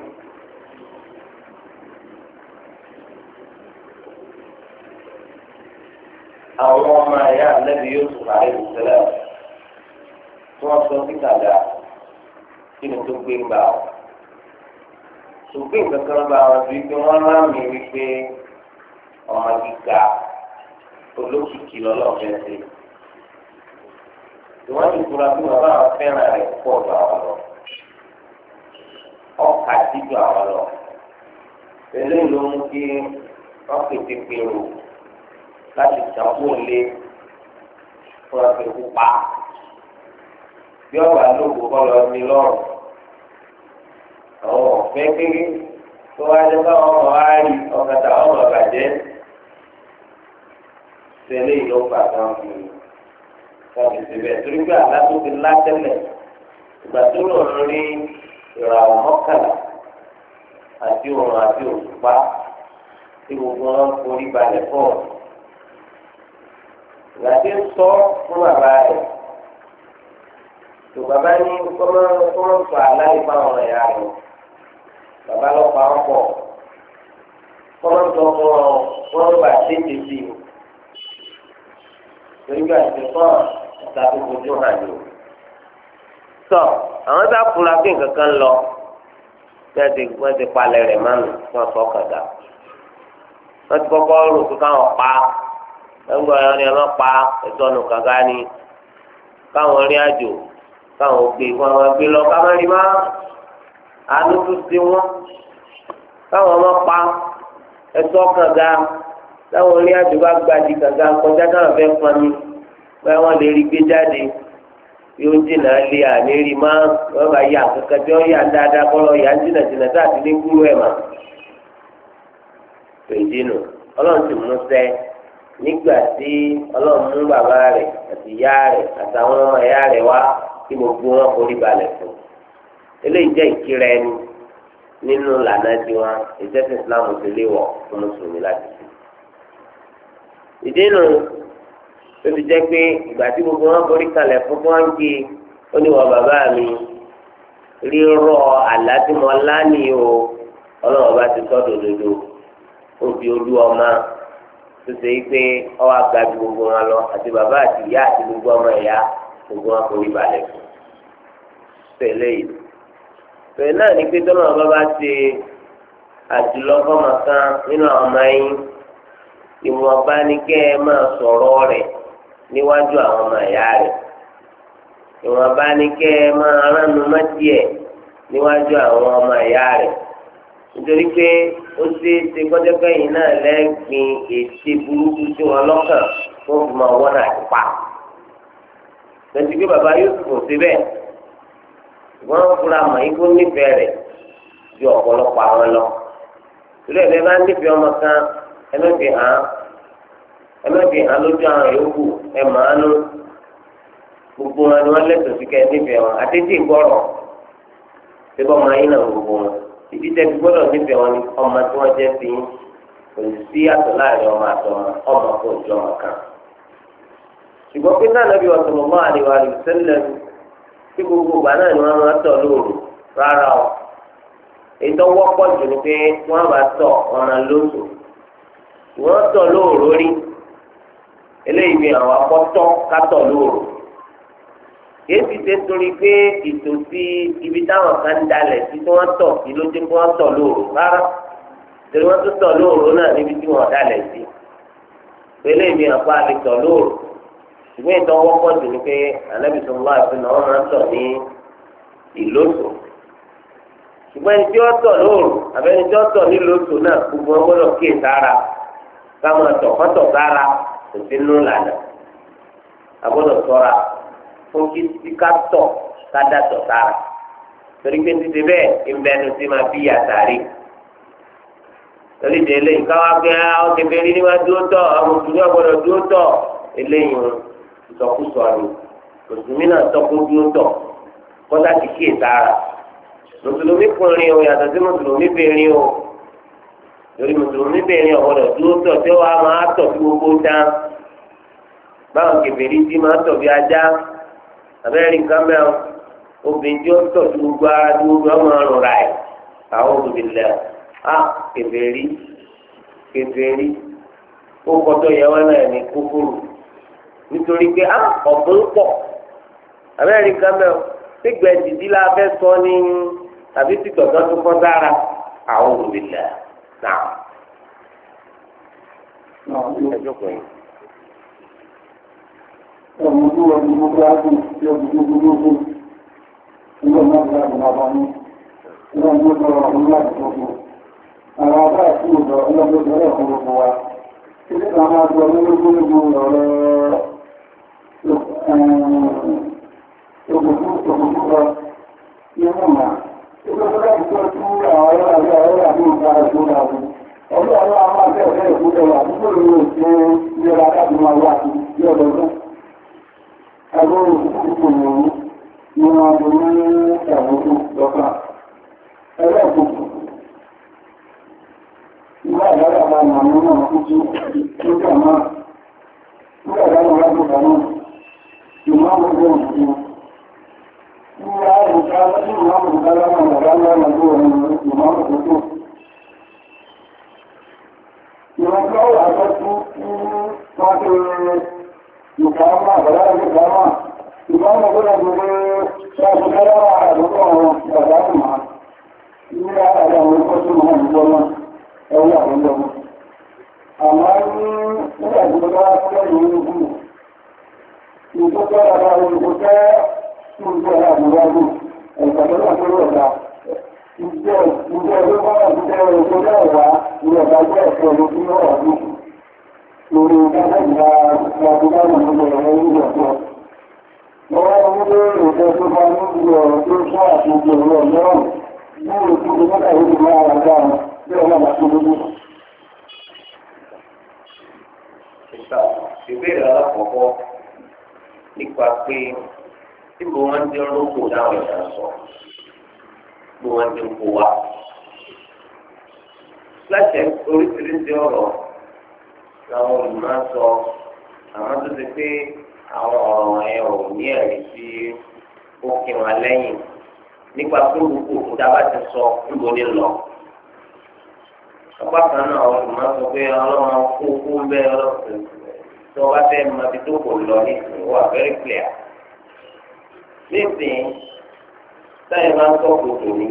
àwọn ọmọ ẹ̀yà lẹ́bi yóò tún àyè ìṣẹ̀lẹ̀ tí wọ́n sọ sí kàdá kí ni tó gbé gbà ọ́. ṣùgbọ́n kankan bá wọn bí pé wọ́n máa mi rí pé ọmọ gíga olókìkí lọ́lọ́ọ̀fẹ́ sí. tí wọ́n ti fura bí bàbá àwọn fẹ́ràn rẹ̀ pọ̀ jù àwọn lọ. ọkà dídùn àwọn lọ. eléyìí ló mú kí wọ́n pèsè pèrò láti sàkó lé fún akẹ́kọ̀ọ́ pa bí ọba lóògùn kọ́ lọ ní lọ́rùn àwọn ọ̀fẹ́ kéré tó wá dé bá wọn wá rí ọ̀kadà ọmọ ọ̀bàjẹ́ tẹ́lẹ̀ ìlú pàtó fi káfí síbẹ̀ torí pé àlá tó ti lá tẹ́lẹ̀ ìgbà tó lọ rí ìràwọ̀ mọ́kànlá àti òrùn àti òṣùpá tí gbogbo wọn forí balẹ̀ fọ́ọ̀mù. Ìgbàdí ń sọ fún bàbá rẹ̀ tó bàbá ní kọ́mọ́ sọ aláì bá wọn ẹ̀yà rẹ̀ bàbá lọ pa wọn pọ̀ kọ́mọ́ sọ fún wọn wọn bá tètè sí i torí bí àti fún ọ̀tá tó kojú hàn ní. sọ àwọn tá a fura pé nǹkan kan lọ wọ́n ti wọ́n ti palẹ̀ rẹ̀ mánu wọ́n sọ kàdá wọ́n ti kọ́kọ́ rò pé káwọn pa ẹgbẹ́ ọ̀yọ́ ni ẹ má pa ẹ̀tọ́nù kàkà ni káwọn rí àjò káwọn gbé wọn gbé lọ káwọn rí má àánú tó ti wọn káwọn má pa ẹ̀tọ́ kàkà táwọn rí àjò bá gbàdí kàkà kọjá táwọn fẹ́ fún mi báyìí wọ́n lè rí gbé jáde yóò jìnnà lé àlérí má wọ́n bá yà kankan tí wọ́n yà dáadáa kọ́ lọ yà ń jìnnà jìnnà tá àti ní kúrú ẹ̀ mà fèjì nù ọlọ́run sì mú sẹ́ nígbà tí ọlọ́run mú bàbá rẹ̀ àti ìyá rẹ̀ àtàwọn ọmọ ìyá rẹ̀ wá tí gbogbo wọn forí balẹ̀ fún eléyìí jẹ́ ìkírẹ ẹni nínú lànà tiwọn ìjẹ́sìn Islam ti lé wọ̀ fún mùsùlùmí láti fi ìdí nù tó fi jẹ́ pé ìgbà tí gbogbo wọn forí kalẹ̀ fún fún wọn kí ó ní wọn bàbá mi rírọ̀ àlá tí mo lá ní o ọlọ́run bá ti sọ́dọ̀ dodo ó fi olú ọmọ tó ṣe pé ọwọ́ àgbà ju gbogbo wọn lọ àti bàbá àti ìyá àti gbogbo ọmọ ìyá gbogbo wọn forí balẹ̀ fún tẹ̀lé yìí tẹ̀lé náà ní pé tọ́lọ́ ọba bá ṣe àjùlọ fọ́mọ kan nínú àwọn ọmọ yín ìwọ̀nba ni kẹ́ ẹ máa sọ̀rọ̀ rẹ̀ níwájú àwọn ọmọ ìyá rẹ̀ ìwọ̀nba ni kẹ́ ẹ máa ránu mọ́tíẹ̀ níwájú àwọn ọmọ ìyá rẹ̀ nítorí pé ó ṣeé ṣe kọ́jọ́pẹ́ yìí náà lẹ́gbìn ètè burúkú sí wọn lọ́kàn fún ìmọ̀ wọn náà ti pa lọ́sí pé bàbá yóò fò síbẹ̀ wọ́n fura mọ̀ yìí kó nífẹ̀ẹ́ rẹ̀ ju ọ̀pọ̀lọpọ̀ àwọn lọ torí ẹ̀ bẹ́ẹ̀ bá nífẹ̀ẹ́ ọmọ kan ẹlẹ́bi hàn ẹlẹ́bi hàn lójú àwọn yòókù ẹ̀ máa nú gbogbo wọn ni wọ́n lẹ́tọ̀ọ́ sí kẹ́ nífẹ̀ẹ́ wọn àtẹ́tí gbọ́rọ̀ ṣé bọ́ máa yín náà gbogbo wọn ìdí tẹ́tí gbọ́dọ̀ nífẹ̀ẹ́ wọn ni ọmọ tí wọ́n jẹ́ sí kò sí àtọ̀ láàrin ọmọ àtọmọ ọmọ kò jọ ọmọ kan ṣùgbọ́n pé náà Nábì sallallahu alaihi wa sallam tí gbogbo ìgbà náà ni wọ́n máa tọ̀ lóru rárá o èyí tó wọ́pọ̀ jù ni pé wọ́n bá tọ̀ ọ̀nà lóṣù wọ́n tọ̀ lóru rí eléyìí fi hàn wá kọ́tọ́ kátọ̀ lóru kìí ti ṣe torí pé ìtòsí ibi táwọn kan ń dalẹ̀ sí tí wọ́n tọ̀ sí ló dé kí wọ́n tọ̀ lóru rárá torí wọ́n tún tọ̀ lóru náà níbi tí wọ́n dalẹ̀ sí eléyìí fi hàn pa àlè tọ̀ lóru ṣùgbọ́n ìtọ́ wọ́pọ̀ jù ni pé Ànábì sallallahu alaihi wasallam wọ́n máa ń tọ̀ ní ìlóṣù ṣùgbọ́n ẹni tí wọ́n tọ̀ lóru àbẹ́ni tí wọ́n tọ̀ ní ìlóṣù náà gbogbo wọn gbọ́dọ̀ kíyè sára káwọn ẹ̀tọ́ kọ́tọ̀ sára kò sí nù lànà agbọ́dọ̀ ṣọ́ra fún kí ká tọ̀ ká dàtọ̀ sára torí pé títí bẹ́ẹ̀ ìbẹnu ti máa bí àtàrí torí de eléyìí káwá gbé àwọn kẹfẹ́ rí níwájú ó tọ̀ àwọn mùsùlùmí ọ̀gbọ́dọ̀ dúró tọ̀ eléyìí ìsọkúsọ ni mùsùlùmí náà tọ́kú dúró tọ̀ kọ́tà ti kíyè sára mùsùlùmí kùnrin o yàtọ̀ sí mùsùlùmí bìnrin o lórí mùsùlùmí bìnrin ọ̀gbọ́dọ̀ dúró tọ̀ tí wọ́n á máa tọ̀ sí gbogbo dán báwọn kèfèrí tí máa tọ̀ bí ajá abẹ́rẹ́ nǹkan mẹ́rin obìnrin tí ó tọ̀ sí gbogbo ara tí gbogbo ọmọ ọrùn rà ẹ̀ àwọn olùdílé á kèfèrí kèfèrí ó kọ́tọ̀ yẹ wọn náà ní kúkúrú nítorí pé á ọ̀bùn pọ̀ abẹ́rẹ́ nǹkan mẹ́rin sígbẹ́ dìdí la fẹ́ sọ ní tàbí tìtọ̀ tó tó kọ́ sára àwọn olùdílé náà. ẹjọ́ pẹ̀lú. ọmọ tó wà ní gbogbo ààbò tí ó gbogbo gbogbo ìwọ náà bá àwọn ọmọ ní ìwọ̀n tó lọ ọ̀rọ̀ láti gbogbo àwọn abá àti ìjọ ọlọ́gbọ́gbọ́ ẹ̀kọ́ gbogbo wa tí ó kà máa gbọ́ gbogbo gbogbo ọ̀rọ̀ ògbògbò ní ọmọ ìgbogbo láti tó tú àwọn ọ̀rọ̀ àti ọ̀rọ̀ àti ìgbà ìgbòrò àwọn ọ̀rọ̀ àwọn àwọn akẹ́ ọ̀fẹ́ ìgbòrò wà nígbò lórí òṣè ìjọba káàkiri máa wà ní ọ̀dọ̀gbọ́n agbóhùn ìpòlò ní wọn bó ní ẹ̀wọ̀n lọ́kàn ẹlẹ́ẹ̀kùnkùn nígbà ìdára bá nà ní ọmọ kúkú lókè náà nígbà ìdára bá gbogbo náà ìmọ̀ gbogbo òṣìṣẹ́ nígbà àrùká lọ́sí ìmọ̀ gbogbo lára bàbá lára gbogbo ìmọ̀ gbogbo ìwọ̀n tó wà tó tún wọ́n tó ìkàmà àbàlára ìkàmà ìbámu ọgbọ́nà gbogbo Ṣáàbù kára àdúgbò àwọn bàbá àmà ní àyà àwọn ìkọ́sí máa ń gbọ́ náà ẹwọ́ àwọn ọmọ. Àmá ní nígbà tí ó bá fẹ́ ìwé ìgbù, ìgbókọ́ ara olùkọ́ ìjọ àdúgbò ẹ̀kàtọ́lá tó rọ̀dá. Ìjọ ìjọ olókọ́ àdúgbò ẹ̀kọ́ náà wá ní ọ̀dá jẹ́ ẹ̀kọ́ olókú náà ní lórí ìdájọ́ ìgbà àdúgbò ẹ̀rọ ìjọ. Wọ́n wá ní lórí ìjọ tó bá ní ìjọ ọ̀rọ̀ tó ṣọ́ àti ìjọ ìrọ̀ lọ́rùn ní ìpínlẹ̀ mọ́ta ìlú ní ara dáa bí ọlọ́mà tó lójú. Ìbéèrè alákọ̀ọ́kọ́ nípa pé tí mo máa ń dín olóko dáhùn ìjà sọ, mo máa ń dín kó wa. Láṣẹ oríṣiríṣi ọ̀rọ̀ làwọn olùmọ̀ sọ, àwọn tó ti pé àwọn ọ̀rọ̀ ẹ̀ ò ní ẹ̀rí tí ó kí wọn lẹ́yìn nípa pé olùkó òkúta bá ti sọ níbo ní lọ. Ọ̀pá kan náà àwọn olùmọ̀ sọ pé ọlọ́run kó kó ń bẹ́ ọlọ́sìn tó wá fẹ́ mọ ibi tó kò lọ ní ìsìn wà very clear. Nísìnyí táyà máa ń sọ kòtò ní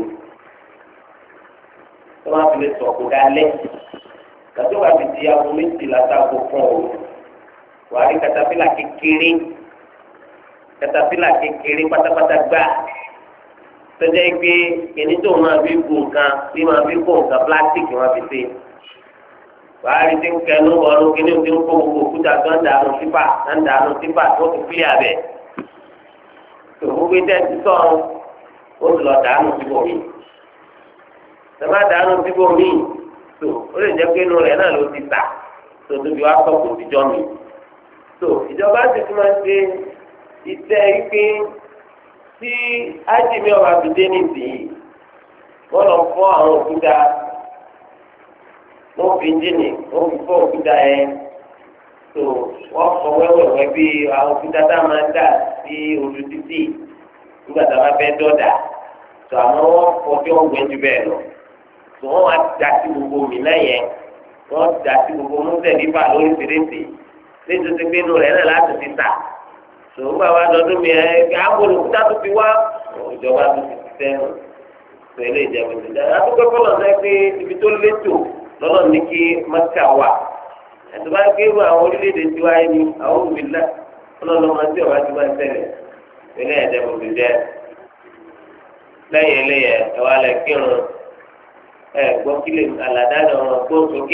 tó máa fi lè sọ kó dálẹ́ kàtó wà ti di aago méjì látàgò fún òru wàá rí katapila kékeré katapila kékeré pátápátá gbà tọ́jà yìí pé kìnní tó máa fi kó nǹkan tí máa fi kó nǹkan pílásìkì wọn fi ṣe wàá rí tí ń kẹnu ọ̀run kìnní tí ń kó gbogbo òkúta tó ń dànù sípà ń dànù sípà tó ti pílẹ̀ abẹ tó gbogbo tẹ́tí sọ̀rọ̀ ó sì lọ dànù síbò mí tẹ́lá dànù síbò mí tó ó lè jẹ́ pé inú rẹ̀ náà ló ti tà tó tóbi wá sọ̀kò òtijọ́ mi tó ìjọba ti tún máa ń ṣe iṣẹ́ ike tí ájìmí ọba àbídé nìsín wọ́n lọ fọ́ àwọn òkúta wọ́n fi jíìnì wọ́n fi fọ́ òkúta yẹn tó wọ́n fọ́ wẹ́wẹ́wẹ́ bí àwọn òkúta tá a máa ń dà sí ojú títì nígbà tá a bá fẹ́ dọ́dà tó àwọn wọ́n fọ́ tí wọ́n gbẹ́ jù bẹ́ẹ̀ lọ tó wọ́n wá dà sí gbogbo mìíràn yẹn wọ́n dà sí gbogbo mọ́tẹ́ nípa lórí fèrèsé lẹ́yìn tó pé inú rẹ̀ náà láti ti tà tòun bá wa lọ́dún mi ẹ̀ kí ábòlù kúta tó fi wá ìjọba tó ti ti sẹ́nu tó ilé ìjẹun ti dá àtúkọ̀ fọlọ́ sẹ́ pé ibi tó létò lọ́nà ní kí mọ́tíkà wà ẹ̀tọ́ bá gbé wọ àwọn orílẹ̀-èdè tí wáyé ní àwọn òbílẹ̀ ọlọ́run ọmọ tí ọba ti wá ṣẹlẹ̀ ilé ìjẹun ti jẹ́ lẹ́yìn eléyẹ ẹ̀ wá lẹ kírun ẹ̀ gbọ́ kílè aládàáni ọmọ gbó sókè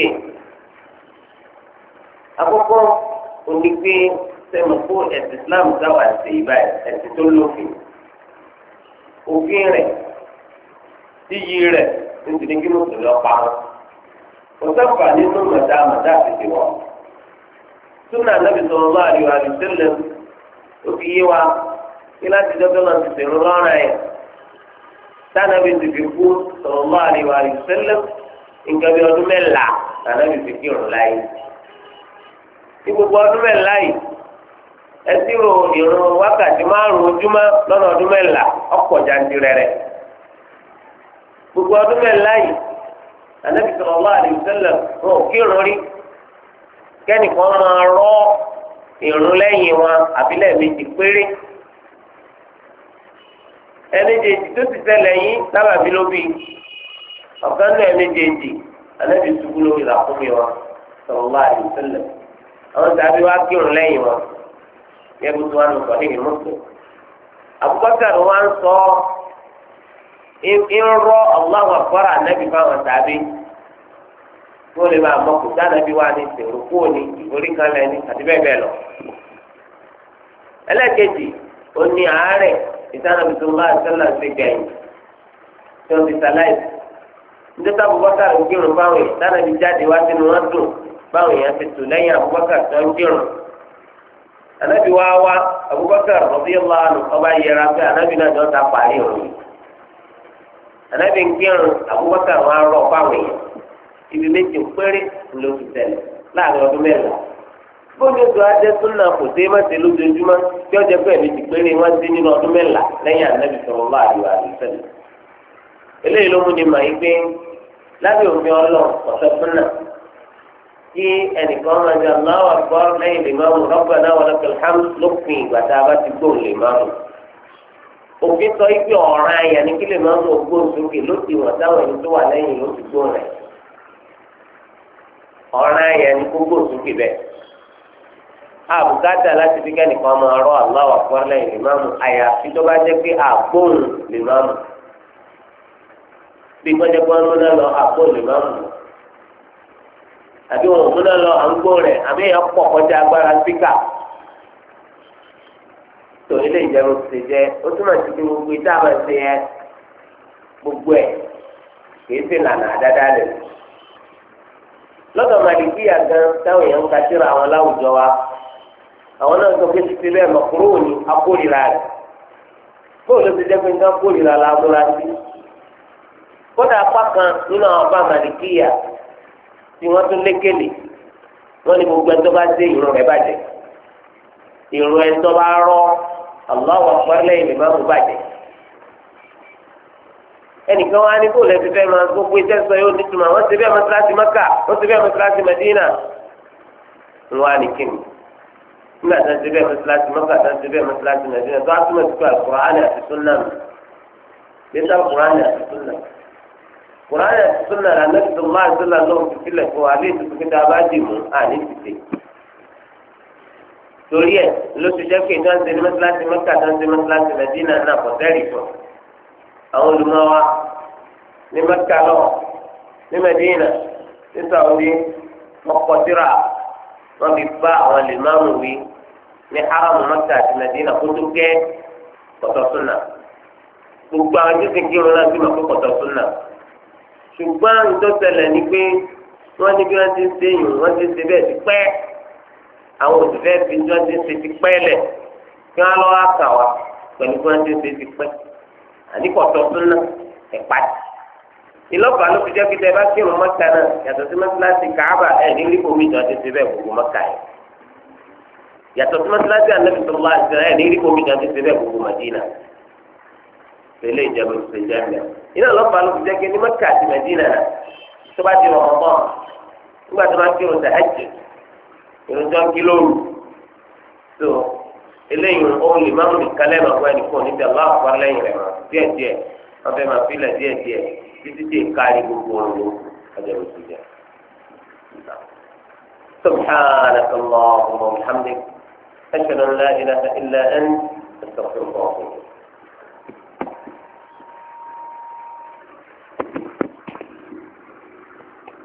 àkọ́kọ́ òní pé sẹ́mu fún ẹ̀sìn Islam dáwà sí ibà ẹ̀sìn tó lófin òfin rẹ̀ tíyí rẹ̀ nítorí kí mùsùlùmí ọ̀pá wọn òsèǹfà nínú mọ̀dá mọ̀dá àtìsí wọn súnà nàbì sọ̀rọ̀ bá àríwá àdìsẹ́lẹ̀ ó fi yé wa kí láti dọ́gbẹ́ náà ti sèrò lọ́rùn ẹ̀ sànàbì ti fi kú sọ̀rọ̀ bá àríwá àdìsẹ́lẹ̀ nǹkan bí ọdún mẹ́la sànàbì fi kí òrùn láyé ní gbogbo ọdún mẹ́la yìí ẹtìrò ìrun wákàtí márùn ojúmọ́ lọ́nà ọdún mẹ́la ọ̀pọ̀ jantirẹrẹ gbogbo ọdún mẹ́la yìí Ànábì sallallahu alaihi wasallam wọn ò kírun rí kẹ́nìkan máa rọ́ ìrun lẹ́yìn wọn àbílẹ̀ méjì péré ẹnìjèjì tó ti ṣẹlẹ̀ yìí sábàbí ló bí ọ̀kan náà ẹnìjèjì Ànábì ṣubú lórí làkúnmí wọn sallallahu alaihi wasallam àwọn tàbí wá kírun lẹ́yìn wọn yẹ kó tó wà lọ sọ níbi mọ́tò Abubakar wa ń sọ ń rọ Allahu Akbar Ànábì fáwọn tàbí kó lè máa mọ kó sànàbí wa ní ìṣòro kó ní ìforí kan lẹ́ni àti bẹ́ẹ̀ bẹ́ẹ̀ lọ. ẹlẹ́kejì ó ní àárẹ̀ ìsànàbí tó bá àṣẹlá ṣe gbẹ̀yìn tí wọ́n ti sàláìsì nítorí Abubakar ń kírun fáwọn èèyàn sànàbí jáde wá sínú wọn dùn báwọn èèyàn ti tò lẹ́yìn Abubakar tó ń kírun. Ànábì wa wá Abubakar radiyallahu anhu ọba yẹra pé Ànábì náà jọ ta parí òun. Ànábì ń kírun Abubakar wọn rọ fáwọn èèyàn ibi méjì péré ló fi tẹ̀lé láàrin ọdún mẹ́rin. bóyá ètò ajẹ́ súnà kò dé má ṣe lójoojúmọ́ tí ó jẹ́ pé ẹ̀mí ti péré wọ́n ti nínú ọdún mẹ́la lẹ́yìn Ànábì sallallahu alaihi wasallam. eléyìí ló mú ni mà yí pé lábẹ́ òfin ọlọ́ọ̀ ọ̀sẹ̀ súnà kí ẹnìkan máa jẹ Allahu Akbar lẹ́yìn lè máa mú Rabbana wa lakal hamd lópin ìgbà tá a bá ti gbóhùn lè máa mú. òfin sọ ibi ọ̀ràn ayà ní kí lè máa ń mú gbóhùn sókè ló ti wọ̀n táwọn ẹni tó wà lẹ́yìn ló ti gbóhùn rẹ̀ ọ̀ràn ayà ní kó gbóhùn sókè bẹ́ẹ̀. àbùkátà láti fi kẹ́nìkan máa rọ Allahu Akbar lẹ́yìn lè máa mú àyàfi tó bá jẹ́ pé àgbóhùn lè máa mú bí gbọ́dọ̀ gbọ́n múná lọ àgbóhùn lè máa mú àbí wọn ò múná lọ à ń gbóhùn rẹ̀ àmì èèyàn pọ̀ kọjá agbára spíkà tó ilé ìjẹun ti jẹ ó túmọ̀ sí pé gbogbo ìta àmà ṣe yẹ gbogbo ẹ̀ kìí ṣe lànà àdáadáa lẹ̀. lọ́dọ̀ màlìkíyà gan táwọn èèyàn ń ka síra àwọn láwùjọ wa àwọn náà sọ pé títí bẹ́ẹ̀ mọ̀ kúrò ní akórira rẹ̀ bóòlù ló ti jẹ́ pé nǹkan kórira la múra sí. kódà apá kan nínú àwọn ọba màlìkíyà tí wọ́n tún lékele wọ́n ní gbogbo ẹni tó bá dé ìrun rẹ̀ bàjẹ́ ìrun ẹni tó bá rọ́ Allahu Akbar lẹ́yìn lè má mú bàjẹ́. ẹnìkan wá ní kó lè fi fẹ́ máa gbogbo iṣẹ́ sọ yóò nítumọ̀ wọ́n ti bẹ́ẹ̀ mọ́sálásí Mẹ́kà wọ́n ti bẹ́ẹ̀ mọ́sálásí Mẹ́dínà ń wá ní kíni. nígbà tó ń ti bẹ́ẹ̀ mọ́sálásí Mẹ́kà tó ń ti bẹ́ẹ̀ mọ́sálásí Mẹ́dínà tó á túmọ̀ sí pé Al-Qur'ani àti Sunnah nù. lẹ́tà Al-Qur'ani àti Sunnah. Al-Qur'ani àti Sunnah là Nabi sallallahu alaihi wasallam lọ́wọ́ ti sílẹ̀ fún wa lé ìtùkú tá a bá dì mú àní ti torí ẹ ló ti jẹ́ pé ìjọ ń ṣe ní mọ́sálásí Mẹ́kà tó ń ṣe mọ́sálásí Mẹ́dínà náà kò tẹ́rì fún àwọn olùmọ̀wá ní Mẹ́kà lọ ní Mẹ́dínà ní Saudi mọ́kọ́tìrà wọ́n fi bá àwọn lèmáàmù wí ní haramu Mẹ́kà àti Mẹ́dínà kó tó gẹ́ kọ̀tọ̀ súnà gbogbo àwọn tí kìí kírun náà sì mọ̀ pé kọ̀tọ̀ súnà ṣùgbọ́n ìtọ́sẹ̀lẹ̀ ni pé wọ́n ní bí wọ́n ti ń ṣe yìí wọ́n ti ń ṣe bẹ́ẹ̀ ti pẹ́ àwọn òṣìṣẹ́ fi tí wọ́n ti ń ṣe ti pẹ́ lẹ̀ kí wọ́n lọ́wọ́ àkà wa pẹ̀lú bí wọ́n ti ń ṣe ti pẹ́ àníkọ̀tọ̀ súnà ẹ̀pá tì. ìlọ́pàá ló fi jẹ́ pé tẹ́ bá kírun Mẹ́kà náà yàtọ̀ sí mọ́sálásí Káàbà ẹ̀ ní rí omi ìjọ ti ṣe bẹ́ẹ̀ gbogbo Mẹ́kà yẹn yàtọ̀ sí mọ́sálásí Ànábì sallallahu alaihi wasallam ẹ̀ ní rí omi ìjọ ti ṣe bẹ́ẹ̀ gbogbo Mẹ́dínà tẹ́lẹ̀ ìjọba ti ṣe jẹ́ mẹ́ iná ìlọ́pàá ló fi jẹ́ pé ní Mẹ́kà àti Mẹ́dínà tó bá ti Ramadan nígbà tó bá kírun tahajjud ìrìnjọ kìlóòrù tó eléyìí ohun lè máa ń lè kálẹ̀ máa wá ẹnìkan níbi aláwọ̀ àpá lẹ́yìn rẹ̀ máa díẹ̀ díẹ̀ wọ́n fẹ́ máa filẹ̀ díẹ̀ díẹ̀ títí tí kárí gbogbo ọ̀rọ̀ ọjọ́ ìrìnsì jẹ́. سبحانك اللهم وبحمدك أشهد أن لا إله إلا أنت أستغفرك وأتوب إليك